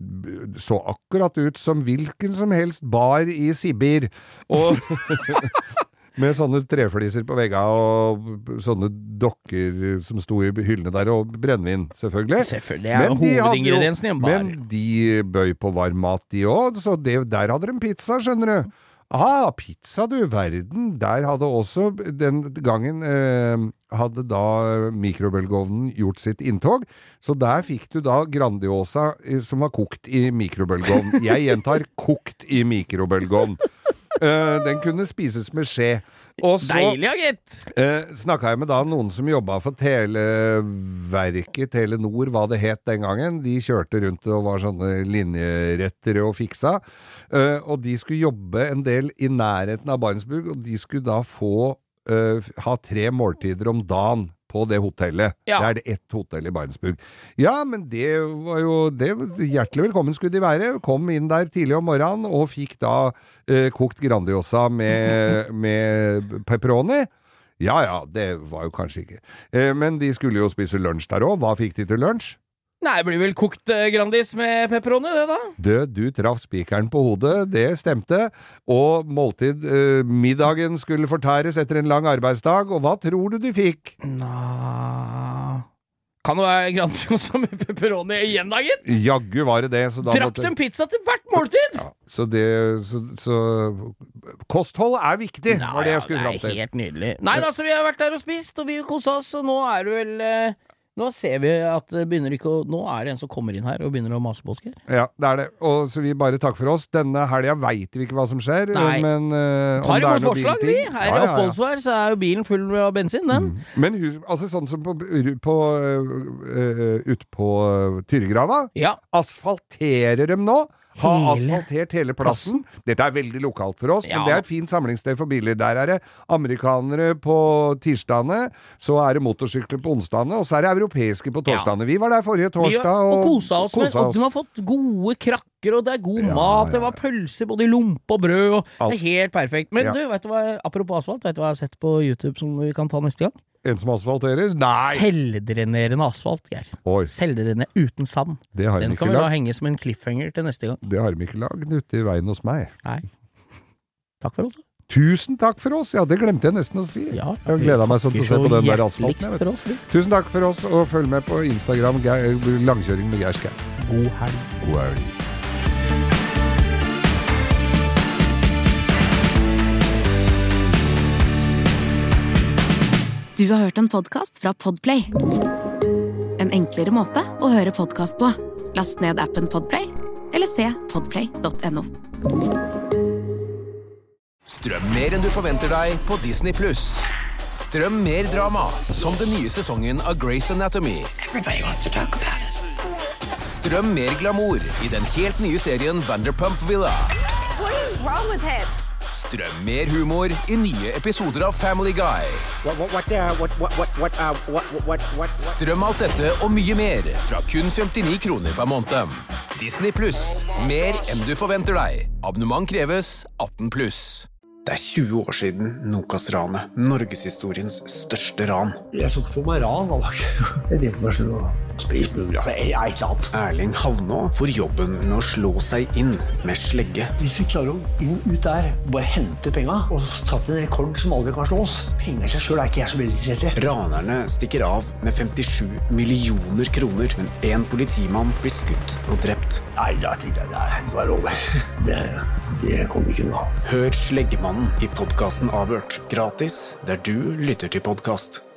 C: så akkurat ut som hvilken som helst bar i Sibir, og med sånne trefliser på vegga og sånne dokker som sto i hyllene der, og brennvin, selvfølgelig.
D: Selvfølgelig, det er jo hovedingrediensen i en bar.
C: Men de bøy på varm mat, de også, så det, der hadde de pizza, skjønner du. Ah, pizza du, verden. Der hadde også den gangen eh, hadde da mikrobølgeovnen gjort sitt inntog, så der fikk du da Grandiosa eh, som var kokt i mikrobølgeovn. Jeg gjentar kokt i mikrobølgeovn. Uh, den kunne spises med skje. Og så
D: Deilig, gitt!
C: Uh, snakket jeg med da noen som jobbet for Televerket, Telenor, hva det het den gangen. De kjørte rundt og var sånne linjerettere og fiksa. Uh, og de skulle jobbe en del i nærheten av Barentsburg, og de skulle da få uh, ha tre måltider om dagen på det hotellet.
D: Ja.
C: Det er det ett hotell i Barentsburg. Ja, men det var jo det, hjertelig velkommen skulle de være. Kom inn der tidlig om morgenen og fikk da eh, kokt Grandiosa med, med pepperoni. Ja, ja, det var jo kanskje ikke. Eh, men de skulle jo spise lunsj der også. Hva fikk de til lunsj?
D: Nei, det blir vel kokt eh, Grandis med pepperoni, det da?
C: Du, du traff spikeren på hodet, det stemte. Og måltid, eh, middagen skulle fortæres etter en lang arbeidsdag, og hva tror du de fikk?
D: Nå... Kan det være Grandiosa med pepperoni igjen, da, gitt?
C: Jaggu var det det. Så da
D: Drakk
C: måtte...
D: de pizza til hvert måltid?
C: Ja, så det... Så, så... Kosthold er viktig,
D: Nei,
C: var det jeg skulle
D: ja,
C: fram til.
D: Det er helt nydelig. Nei, da, så vi har vært der og spist, og vi koset oss, og nå er det vel... Eh... Nå ser vi at det begynner ikke å... Nå er det en som kommer inn her og begynner å mase på oss.
C: Ja, det er det. Og så vi bare takker for oss. Denne helga vet vi ikke hva som skjer.
D: Nei.
C: Men uh,
D: tar imot forslag, vi. Her i ja, ja, ja. oppholdsvær så er jo bilen full av bensin, den.
C: Mm. Men hus, altså sånn som på, på uh, uh, ute på uh, Tyregrava.
D: Ja.
C: Asfalterer dem nå. Ha asfaltert hele plassen. Dette er veldig lokalt for oss, ja. Men det er et fint samlingssted for biler. Der er det amerikanere på tirsdagene, så er det motorsykler på onsdagene, og så er det europeiske på torsdagene. Ja. Vi var der forrige torsdag
D: og, og kosa oss,
C: kosa
D: med, og
C: oss.
D: Du har fått gode krakker, og det er god ja, mat, ja. Det var pølser både i lompe og brød, og Alt. Det er helt perfekt. Men ja. Du, vet du hva, apropos asfalt, vet du hva jeg har sett på YouTube som vi kan ta neste gang?
C: En som asfalterer? Nei!
D: Selvdrenerende asfalt, Geir.
C: Oi.
D: Selvdrenerende uten sand.
C: Det har de
D: Den
C: ikke
D: kan vi da
C: lagd.
D: henge som en cliffhanger til neste gang.
C: Det har de ikke lagd ute i veien hos meg.
D: Nei. Takk for oss.
C: Tusen takk for oss! Ja, det glemte jeg nesten å si.
D: Ja,
C: jeg gleder meg sånn til å se på den der asfalten.
D: For oss,
C: Tusen takk for oss, og følg med på Instagram Langkjøring med Geir Skau.
D: God helg.
C: God helg.
B: Du har hørt en podcast fra Podplay. En enklere måte å høre podcast på. Last ned appen Podplay, eller se podplay punktum no.
H: Strøm mer enn du forventer deg på Disney Plus. Strøm mer drama, som den nye sesongen av Grey's Anatomy.
I: Everybody wants to talk about it.
H: Strøm mer glamour i den helt nye serien Vanderpump Villa.
I: What is wrong with him?
H: Strøm mer humor i nye episoder av Family Guy.
J: What, what, what, uh, what, what, what, what, uh, what, what, what, what?
H: Strøm alt dette og mye mer fra kun femtini kroner per måned. Disney Plus. Mer enn du forventer deg. Abonnement kreves atten pluss.
K: Det er tjue år siden Nokas-ranet, Norgeshistoriens største ran.
L: Jeg så ikke for meg ran, jeg tenkte meg selv å spise burger, altså, jeg er ikke sant.
K: Erling Havnå får jobben med å slå seg inn med slegge.
L: Hvis vi klarer å inn ut der, bare hente penger, og satt en rekord som aldri kan slås, penger seg selv er ikke jeg så veldig interessert i.
K: Ranerne stikker av med femtisju millioner kroner, men en politimann blir skutt og drept.
L: Nei, da tenkte jeg, det var over. Det, det kommer ikke noe.
K: Hør Sleggemannen i podcasten Avhørt, gratis, der du lytter til podcast.